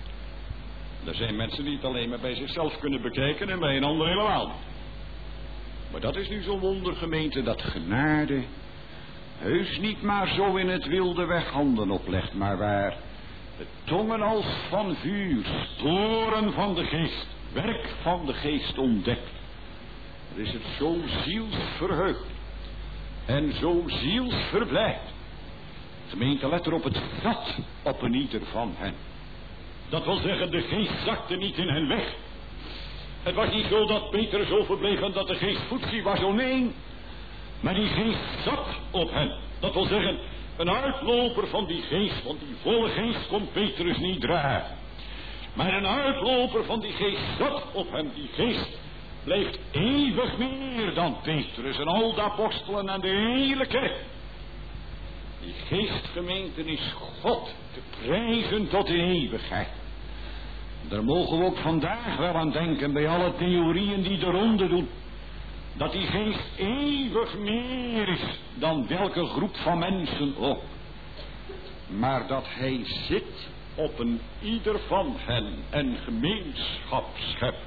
Er zijn mensen die het alleen maar bij zichzelf kunnen bekijken en bij een ander helemaal niet. Maar dat is nu zo'n wondergemeente dat genade heus niet maar zo in het wilde weg handen oplegt, maar waar de tongen als van vuur, sporen van de geest, werk van de geest ontdekt. Dan is het zo zielsverheugd en zo zielsverblijd. Gemeente, let erop, het zat op een ieder van hen. Dat wil zeggen, de geest zakte niet in hen weg. Het was niet zo dat Petrus overbleef en dat de geest voetzie was, oh nee. Maar die geest zat op hen. Dat wil zeggen, een uitloper van die geest, want die volle geest kon Petrus niet dragen. Maar een uitloper van die geest zat op hen. Die geest blijft eeuwig meer dan Petrus en al de apostelen en de hele kerk. Die geestgemeente is God te prijzen tot de eeuwigheid. Daar mogen we ook vandaag wel aan denken bij alle theorieën die de ronde doen. Dat die geest eeuwig meer is dan welke groep van mensen ook. Maar dat hij zit op een ieder van hen en gemeenschap schept.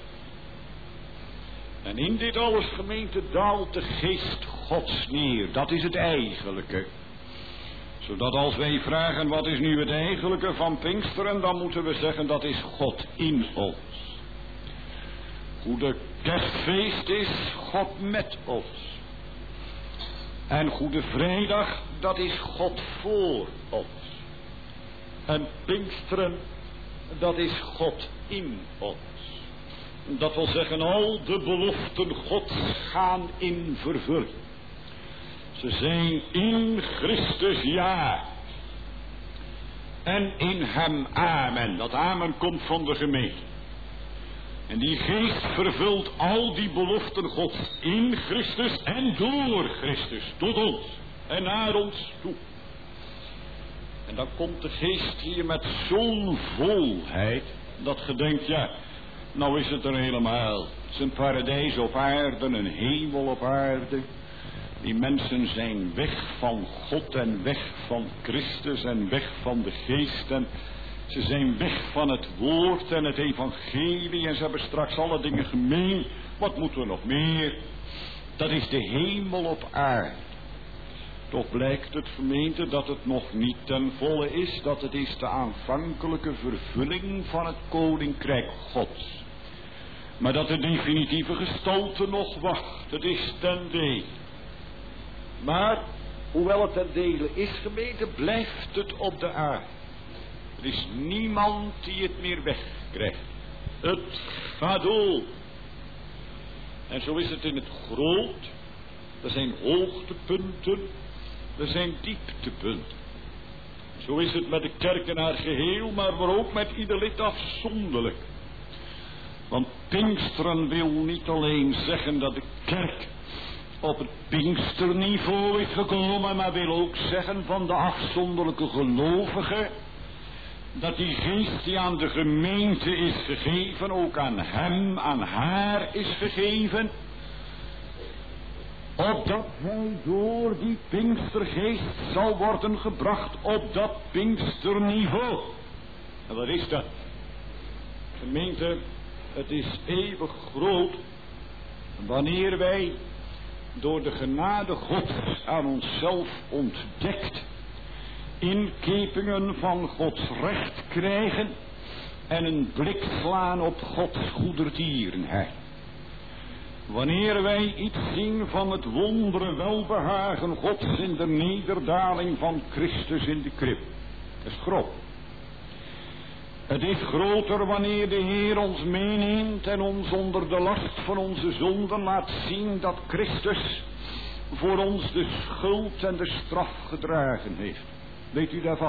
En in dit alles, gemeente, daalt de geest Gods neer. Dat is het eigenlijke. Zodat als wij vragen wat is nu het eigenlijke van Pinksteren, dan moeten we zeggen dat is God in ons. Goede Kerstfeest is God met ons. En Goede Vrijdag, dat is God voor ons. En Pinksteren, dat is God in ons. Dat wil zeggen, al de beloften Gods gaan in vervulling. Ze zijn in Christus ja. En in hem amen. Dat amen komt van de gemeente. En die geest vervult al die beloften Gods in Christus en door Christus. Tot ons en naar ons toe. En dan komt de geest hier met zo'n volheid dat je denkt, ja, nou is het er helemaal. Het is een paradijs op aarde, een hemel op aarde. Die mensen zijn weg van God en weg van Christus en weg van de geest. En ze zijn weg van het woord en het evangelie. En ze hebben straks alle dingen gemeen. Wat moeten we nog meer? Dat is de hemel op aarde. Toch blijkt het, gemeente, dat het nog niet ten volle is. Dat het is de aanvankelijke vervulling van het koninkrijk Gods. Maar dat de definitieve gestalte nog wacht. Het is ten dele. Maar, hoewel het ten dele is, gemeente, blijft het op de aarde. Er is niemand die het meer wegkrijgt. Het gaat door. En zo is het in het groot. Er zijn hoogtepunten. Er zijn dieptepunten. Zo is het met de kerk in haar geheel, maar ook met ieder lid afzonderlijk. Want Pinksteren wil niet alleen zeggen dat de kerk op het Pinksterniveau is gekomen, maar wil ook zeggen van de afzonderlijke gelovigen, dat die geest die aan de gemeente is gegeven, ook aan hem, aan haar is gegeven, opdat hij door die Pinkstergeest zal worden gebracht op dat Pinksterniveau. En wat is dat? Gemeente, het is eeuwig groot wanneer wij door de genade Gods aan onszelf ontdekt inkepingen van Gods recht krijgen en een blik slaan op Gods goedertierenheid. Wanneer wij iets zien van het wondere welbehagen Gods in de nederdaling van Christus in de krib. Dat is groot. Het is groter wanneer de Heer ons meeneemt en ons onder de last van onze zonden laat zien dat Christus voor ons de schuld en de straf gedragen heeft. Weet u daarvan?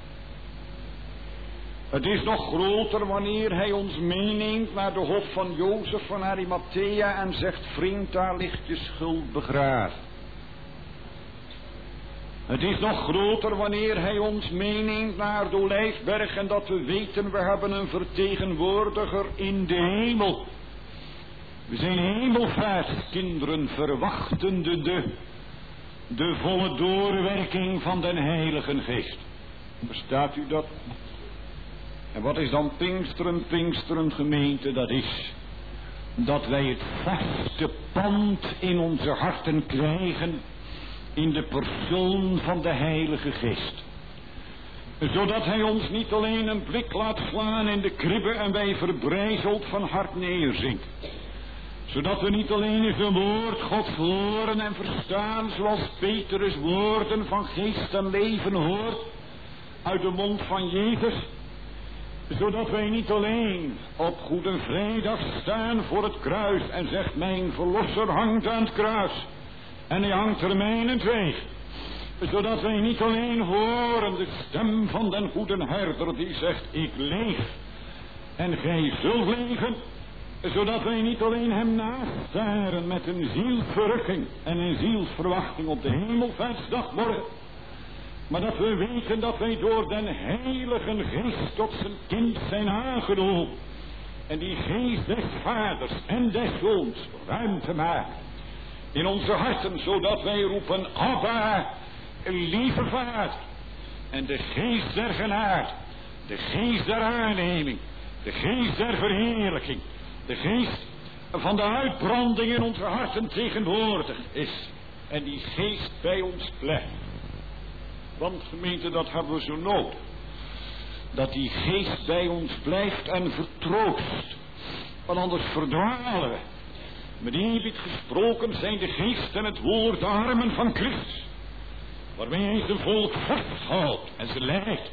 Het is nog groter wanneer hij ons meeneemt naar de hof van Jozef van Arimathea en zegt: vriend, daar ligt je schuld begraven. Het is nog groter wanneer hij ons meeneemt naar de Olijfberg en dat we weten, we hebben een vertegenwoordiger in de hemel. We zijn hemelvaartskinderen, verwachtende de volle doorwerking van den Heilige Geest. Verstaat u dat? En wat is dan Pinksteren? Pinksteren, gemeente, dat is dat wij het vaste pand in onze harten krijgen in de persoon van de Heilige Geest. Zodat hij ons niet alleen een blik laat slaan in de kribbe en wij verbrijzeld van hart neerzinken. Zodat we niet alleen eens een woord Gods horen en verstaan zoals Petrus woorden van geest en leven hoort uit de mond van Jezus. Zodat wij niet alleen op Goede Vrijdag staan voor het kruis en zegt: mijn verlosser hangt aan het kruis en hij hangt er mijnentwege. Zodat wij niet alleen horen de stem van den goede herder die zegt: ik leef en gij zult leven. Zodat wij niet alleen hem nastaren met een zielsverrukking en een zielsverwachting op de hemelvaartsdag morgen, maar dat we weten dat wij door den Heilige Geest tot zijn kind zijn aangenomen. En die Geest des Vaders en des Zoons ruimte maakt in onze harten, zodat wij roepen: Abba, lieve Vader. En de Geest der genade, de Geest der aanneming, de Geest der verheerlijking, de Geest van de uitbranding in onze harten tegenwoordig is. En die Geest bij ons blijft. Want gemeente, dat hebben we zo nodig. Dat die Geest bij ons blijft en vertroost. Want anders verdwalen we. Met eerbied gesproken zijn de Geest en het woord de armen van Christus, waarmee hij zijn volk vasthoudt en ze leidt.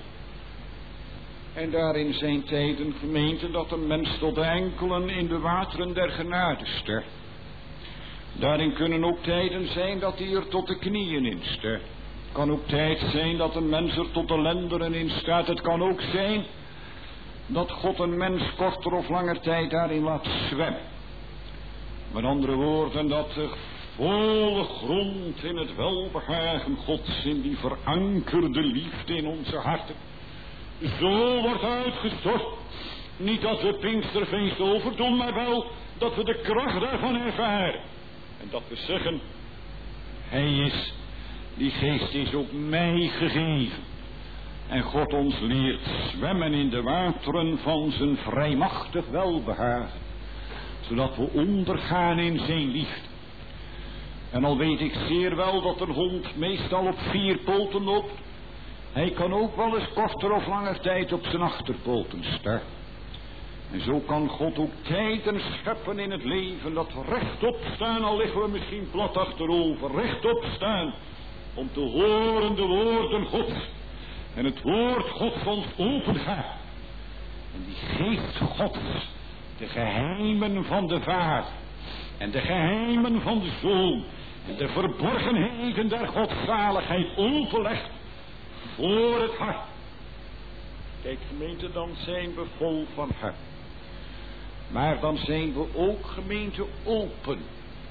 En daarin zijn tijden, gemeente, dat een mens tot de enkelen in de wateren der genade sterft. Daarin kunnen ook tijden zijn dat hij er tot de knieën in sterft. Het kan ook tijd zijn dat een mens er tot de lendenen in staat. Het kan ook zijn dat God een mens korter of langer tijd daarin laat zwemmen. Met andere woorden, dat de volle grond in het welbehagen Gods, in die verankerde liefde in onze harten, zo wordt uitgestort. Niet dat we Pinksterfeest overdoen, maar wel dat we de kracht daarvan ervaren. En dat we zeggen: hij is, die Geest is ook mij gegeven. En God ons leert zwemmen in de wateren van zijn vrijmachtig welbehagen, zodat we ondergaan in zijn liefde. En al weet ik zeer wel dat een hond meestal op 4 poten loopt, hij kan ook wel eens korter of langer tijd op zijn achterpoten staan. En zo kan God ook tijden scheppen in het leven dat we rechtop staan, al liggen we misschien plat achterover, rechtop staan om te horen de woorden Gods. En het woord Gods ons opengaat. En die Geest Gods de geheimen van de Vader en de geheimen van de Zoon en de verborgenheden der godzaligheid openlegt voor het hart. Kijk gemeente, dan zijn we vol van hart. Maar dan zijn we ook gemeente open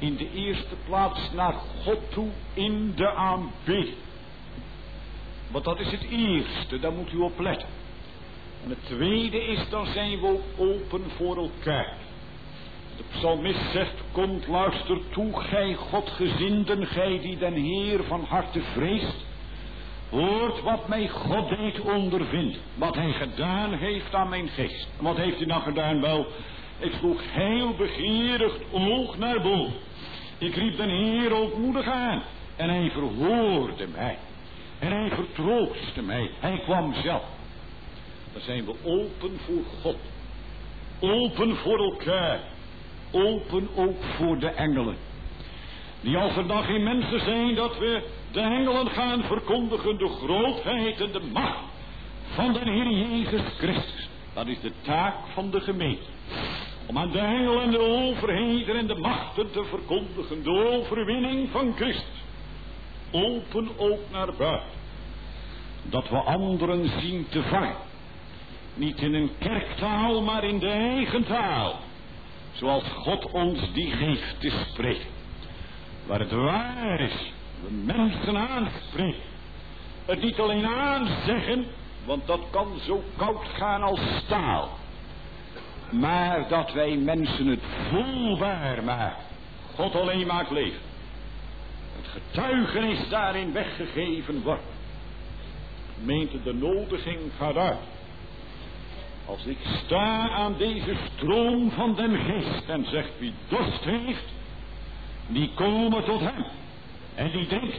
in de eerste plaats naar God toe in de aanbidding. Want dat is het eerste, daar moet u op letten. En het tweede is, dan zijn we ook open voor elkaar. De psalmist zegt, komt luister toe, gij Godgezinden, gij die den Heer van harte vreest. Hoort wat mij God deed ondervinden. Wat hij gedaan heeft aan mijn geest. En wat heeft hij nou gedaan? Wel, ik sloeg heel begeerig oog naar boven. Ik riep den Heer ootmoedig aan. En hij verhoorde mij. En hij vertroostte mij. Hij kwam zelf. Dan zijn we open voor God. Open voor elkaar. Open ook voor de engelen. Die als er dan geen mensen zijn, dat we de engelen gaan verkondigen de grootheid en de macht van de Heer Jezus Christus. Dat is de taak van de gemeente. Om aan de engelen de overheden en de machten te verkondigen. De overwinning van Christus. Open ook naar buiten. Dat we anderen zien te vangen. Niet in een kerktaal, maar in de eigen taal. Zoals God ons die geeft te spreken. Waar het waar is, we mensen aanspreken. Het niet alleen aanzeggen, want dat kan zo koud gaan als staal. Maar dat wij mensen het voelbaar maken. God alleen maakt leven. Het getuigenis daarin weggegeven wordt. Gemeente, de nodiging gaat uit. Als ik sta aan deze stroom van den geest en zeg wie dorst heeft, die komen tot hem en die drinken.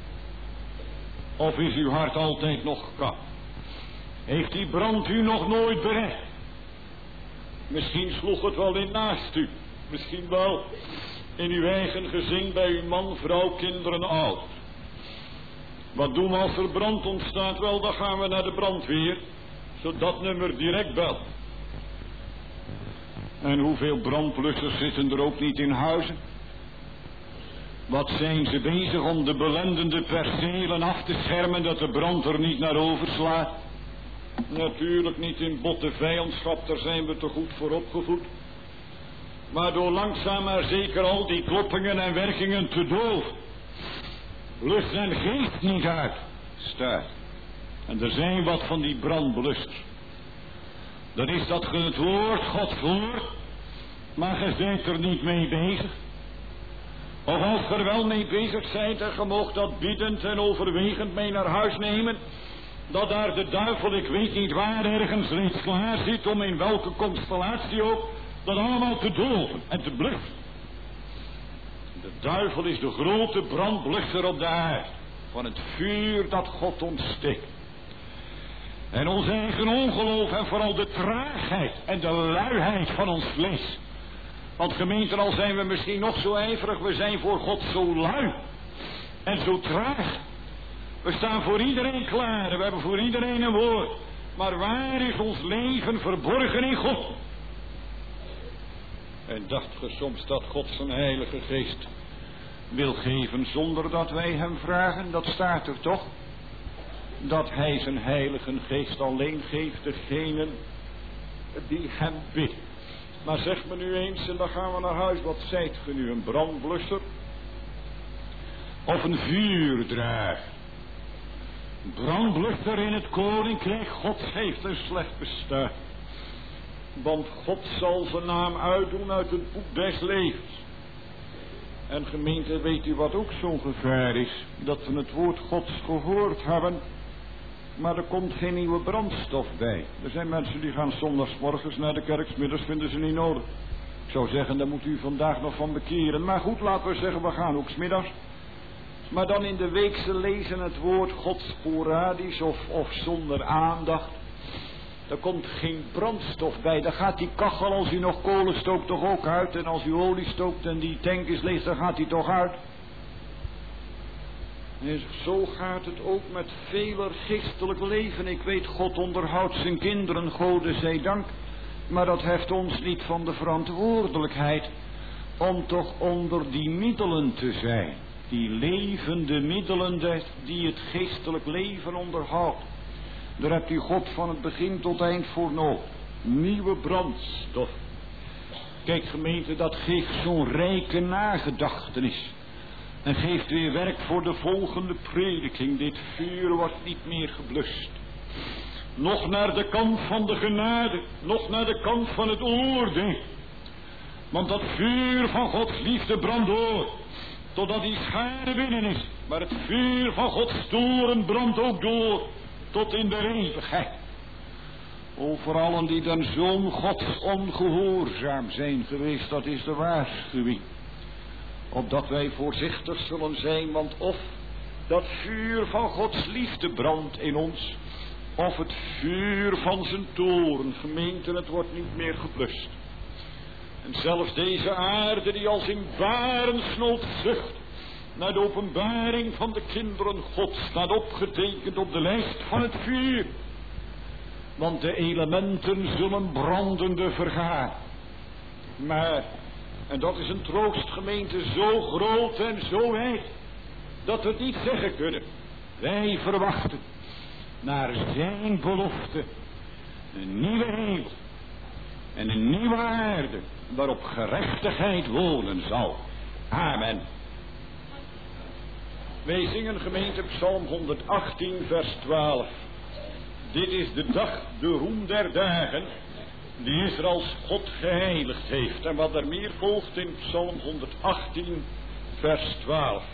Of is uw hart altijd nog koud? Heeft die brand u nog nooit bereikt? Misschien sloeg het wel in naast u. Misschien wel in uw eigen gezin bij uw man, vrouw, kinderen, oud. Wat doen we als er brand ontstaat? Wel, dan gaan we naar de brandweer. Zodat nummer direct belt. En hoeveel brandblussers zitten er ook niet in huizen? Wat zijn ze bezig om de belendende percelen af te schermen, dat de brand er niet naar overslaat? Natuurlijk niet in botte vijandschap, daar zijn we te goed voor opgevoed. Maar door langzaam maar zeker al die kloppingen en werkingen te doven, lucht zijn geest niet uit, staat. En er zijn wat van die brandblussers. Dat is dat ge het woord God voert, maar ge bent er niet mee bezig. Of als ge er wel mee bezig zijt en ge moogt dat biedend en overwegend mee naar huis nemen, dat daar de duivel, ik weet niet waar, ergens reeds klaar zit om in welke constellatie ook, dat allemaal te doven en te bluffen. De duivel is de grote brandblusser op de aarde, van het vuur dat God ontsteekt. En ons eigen ongeloof en vooral de traagheid en de luiheid van ons vlees. Want gemeente, al zijn we misschien nog zo ijverig, we zijn voor God zo lui en zo traag. We staan voor iedereen klaar en we hebben voor iedereen een woord. Maar waar is ons leven verborgen in God? En dacht ge soms dat God zijn heilige geest wil geven zonder dat wij hem vragen? Dat staat er toch? Dat hij zijn heilige geest alleen geeft degenen die hem bidden. Maar zeg me nu eens, en dan gaan we naar huis, wat zijt ge nu, een brandblusser? Of een vuurdrager? Brandblusser in het koninkrijk Gods heeft een slecht bestaan. Want God zal zijn naam uitdoen uit het boek des levens. En gemeente, weet u wat ook zo'n gevaar is? Dat we het woord Gods gehoord hebben, maar er komt geen nieuwe brandstof bij. Er zijn mensen die gaan zondagsmorgens naar de kerk, 's middags vinden ze niet nodig. Ik zou zeggen, daar moet u vandaag nog van bekeren. Maar goed, laten we zeggen, we gaan ook 's middags. Maar dan in de week ze lezen het woord God sporadisch of zonder aandacht. Er komt geen brandstof bij. Dan gaat die kachel, als u nog kolen stookt, toch ook uit. En als u olie stookt en die tank is leeg, dan gaat die toch uit. En zo gaat het ook met veler geestelijk leven. Ik weet, God onderhoudt zijn kinderen, Gode zij dank. Maar dat heft ons niet van de verantwoordelijkheid om toch onder die middelen te zijn. Die levende middelen die het geestelijk leven onderhoudt. Daar hebt u God van het begin tot eind voor nodig. Nieuwe brandstof. Kijk gemeente, dat geeft zo'n rijke nagedachtenis. En geeft weer werk voor de volgende prediking. Dit vuur wordt niet meer geblust. Nog naar de kant van de genade. Nog naar de kant van het oordeel. Want dat vuur van Gods liefde brandt door. Totdat die schare binnen is. Maar het vuur van Gods toorn brandt ook door. Tot in de eeuwigheid. Over allen die den Zoon Gods ongehoorzaam zijn geweest. Dat is de waarschuwing. Opdat wij voorzichtig zullen zijn. Want of dat vuur van Gods liefde brandt in ons. Of het vuur van zijn toorn. Gemeente, het wordt niet meer geblust. En zelfs deze aarde die als in barensnood zucht naar de openbaring van de kinderen Gods, staat opgetekend op de lijst van het vuur. Want de elementen zullen brandende vergaan. Maar, en dat is een troostgemeente zo groot en zo wijd, dat we het niet zeggen kunnen. Wij verwachten naar zijn belofte een nieuwe hemel en een nieuwe aarde waarop gerechtigheid wonen zal. Amen. Wij zingen gemeente Psalm 118 vers 12. Dit is de dag, de roem der dagen, die Israëls God geheiligd heeft. En wat er meer volgt in Psalm 118 vers 12.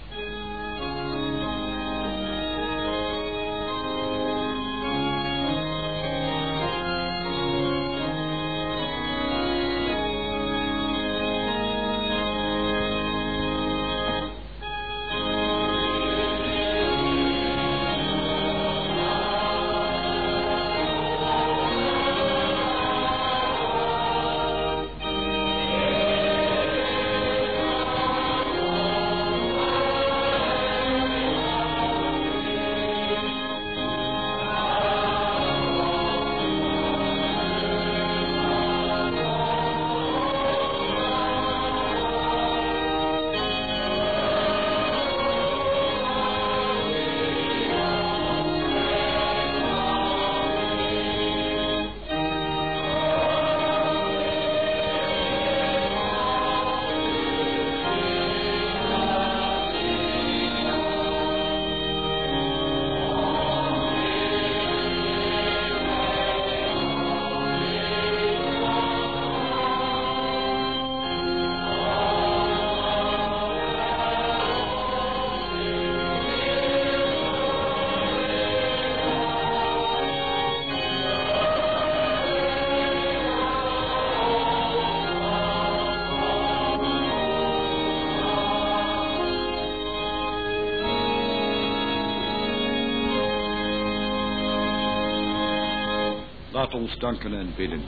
Laat ons danken en bidden.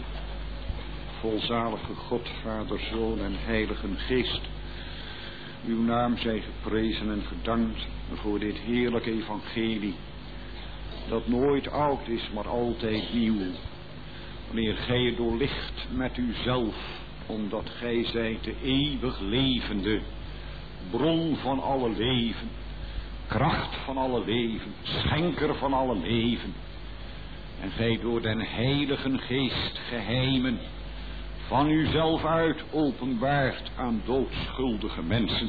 Volzalige God, Vader, Zoon en Heilige Geest. Uw naam zij geprezen en gedankt voor dit heerlijke evangelie. Dat nooit oud is, maar altijd nieuw. Wanneer gij het doorlicht met uzelf, omdat gij zijt de eeuwig levende, bron van alle leven, kracht van alle leven, schenker van alle leven. En gij door den Heiligen Geest geheimen van uzelf uit openbaart aan doodschuldige mensen,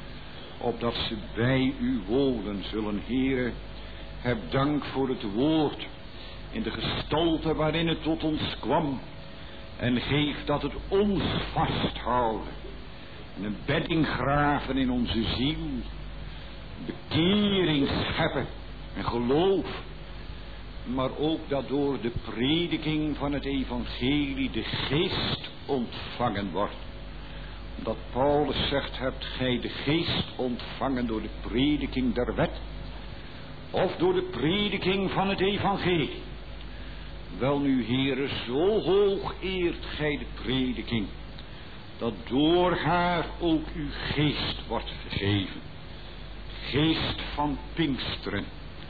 opdat ze bij u wonen zullen. Heere, heb dank voor het woord in de gestalte waarin het tot ons kwam, en geef dat het ons vasthouden en een bedding graven in onze ziel, bekering scheppen en geloof, maar ook dat door de prediking van het evangelie de geest ontvangen wordt. Dat Paulus zegt, hebt gij de geest ontvangen door de prediking der wet of door de prediking van het evangelie? Welnu, Heere, zo hoog eert gij de prediking, dat door haar ook uw geest wordt gegeven. Geest van Pinksteren,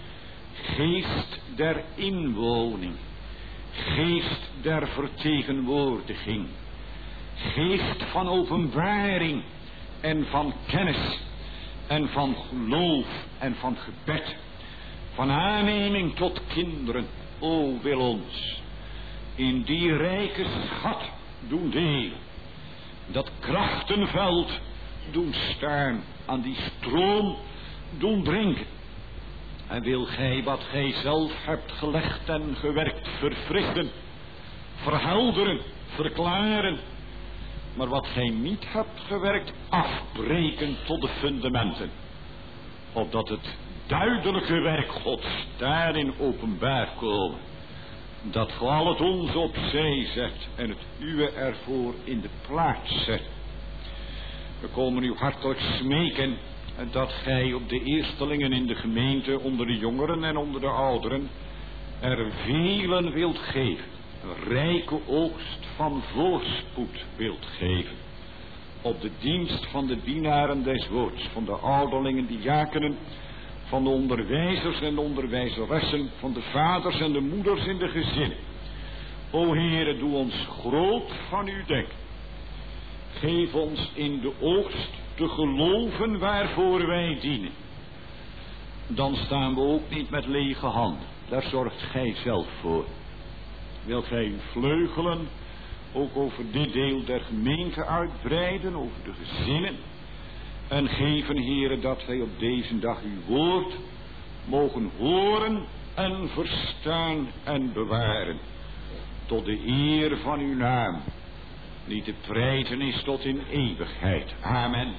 geest der inwoning, geest der vertegenwoordiging, geest van openbaring en van kennis en van geloof en van gebed, van aanneming tot kinderen. O, wil ons in die rijke schat doen delen dat krachtenveld doen staan, aan die stroom doen drinken. En wil gij wat gij zelf hebt gelegd en gewerkt verfrissen, verhelderen, verklaren, maar wat gij niet hebt gewerkt afbreken tot de fundamenten, opdat het duidelijke werk Gods daarin openbaar komen, dat gij al het onze opzij zet en het uwe ervoor in de plaats zet. We komen u hartelijk smeken dat gij op de eerstelingen in de gemeente, onder de jongeren en onder de ouderen, er velen wilt geven, een rijke oogst van voorspoed wilt geven, op de dienst van de dienaren des woords, van de ouderlingen, diakenen, van de onderwijzers en de onderwijzeressen, van de vaders en de moeders in de gezinnen. O Heere, doe ons groot van u denken. Geef ons in de oogst te geloven waarvoor wij dienen. Dan staan we ook niet met lege handen. Daar zorgt gij zelf voor. Wilt gij uw vleugelen ook over dit deel der gemeente uitbreiden, over de gezinnen, en geven, Heere, dat wij op deze dag uw woord mogen horen en verstaan en bewaren, tot de eer van uw naam, die te prijzen is tot in eeuwigheid. Amen.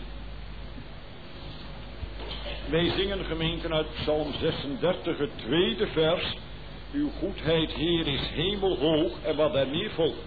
Wij zingen, gemeente, uit Psalm 36, het tweede vers. Uw goedheid, Heer, is hemelhoog, en wat daarmee volgt.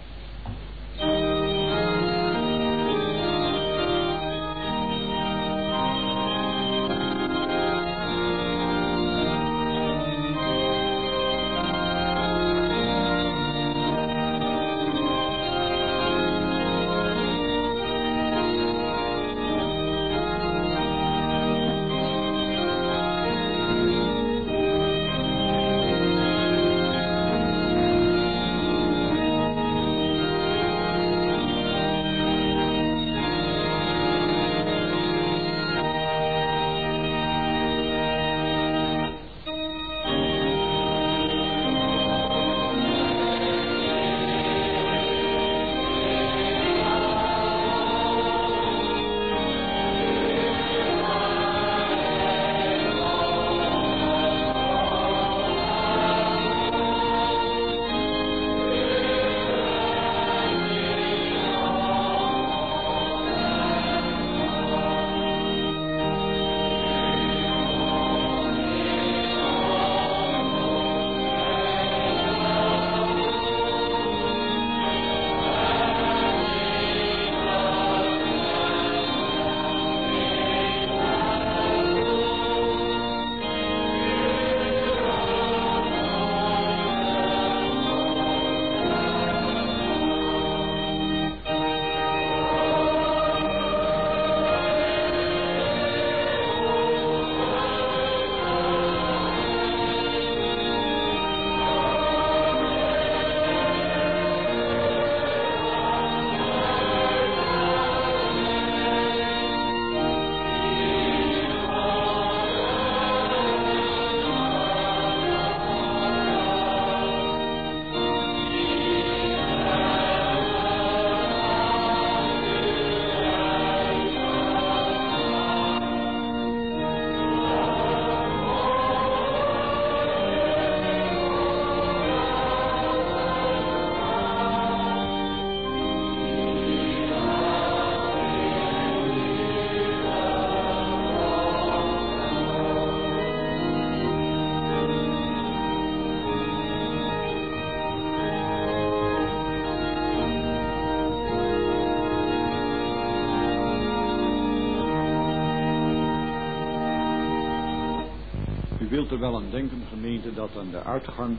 Wilt er wel aan denken, gemeente, dat aan de uitgang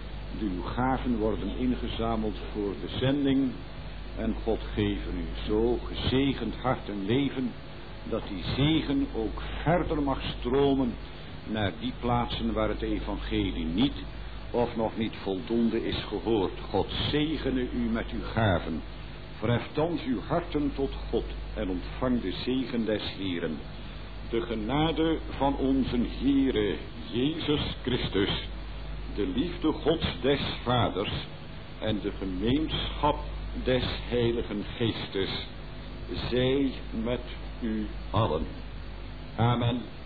uw gaven worden ingezameld voor de zending. En God geven u zo gezegend hart en leven, dat die zegen ook verder mag stromen naar die plaatsen waar het evangelie niet of nog niet voldoende is gehoord. God zegene u met uw gaven. Verheft thans uw harten tot God en ontvang de zegen des Heeren. De genade van onze Heere Jezus Christus, de liefde Gods des Vaders en de gemeenschap des Heiligen Geestes zij met u allen. Amen.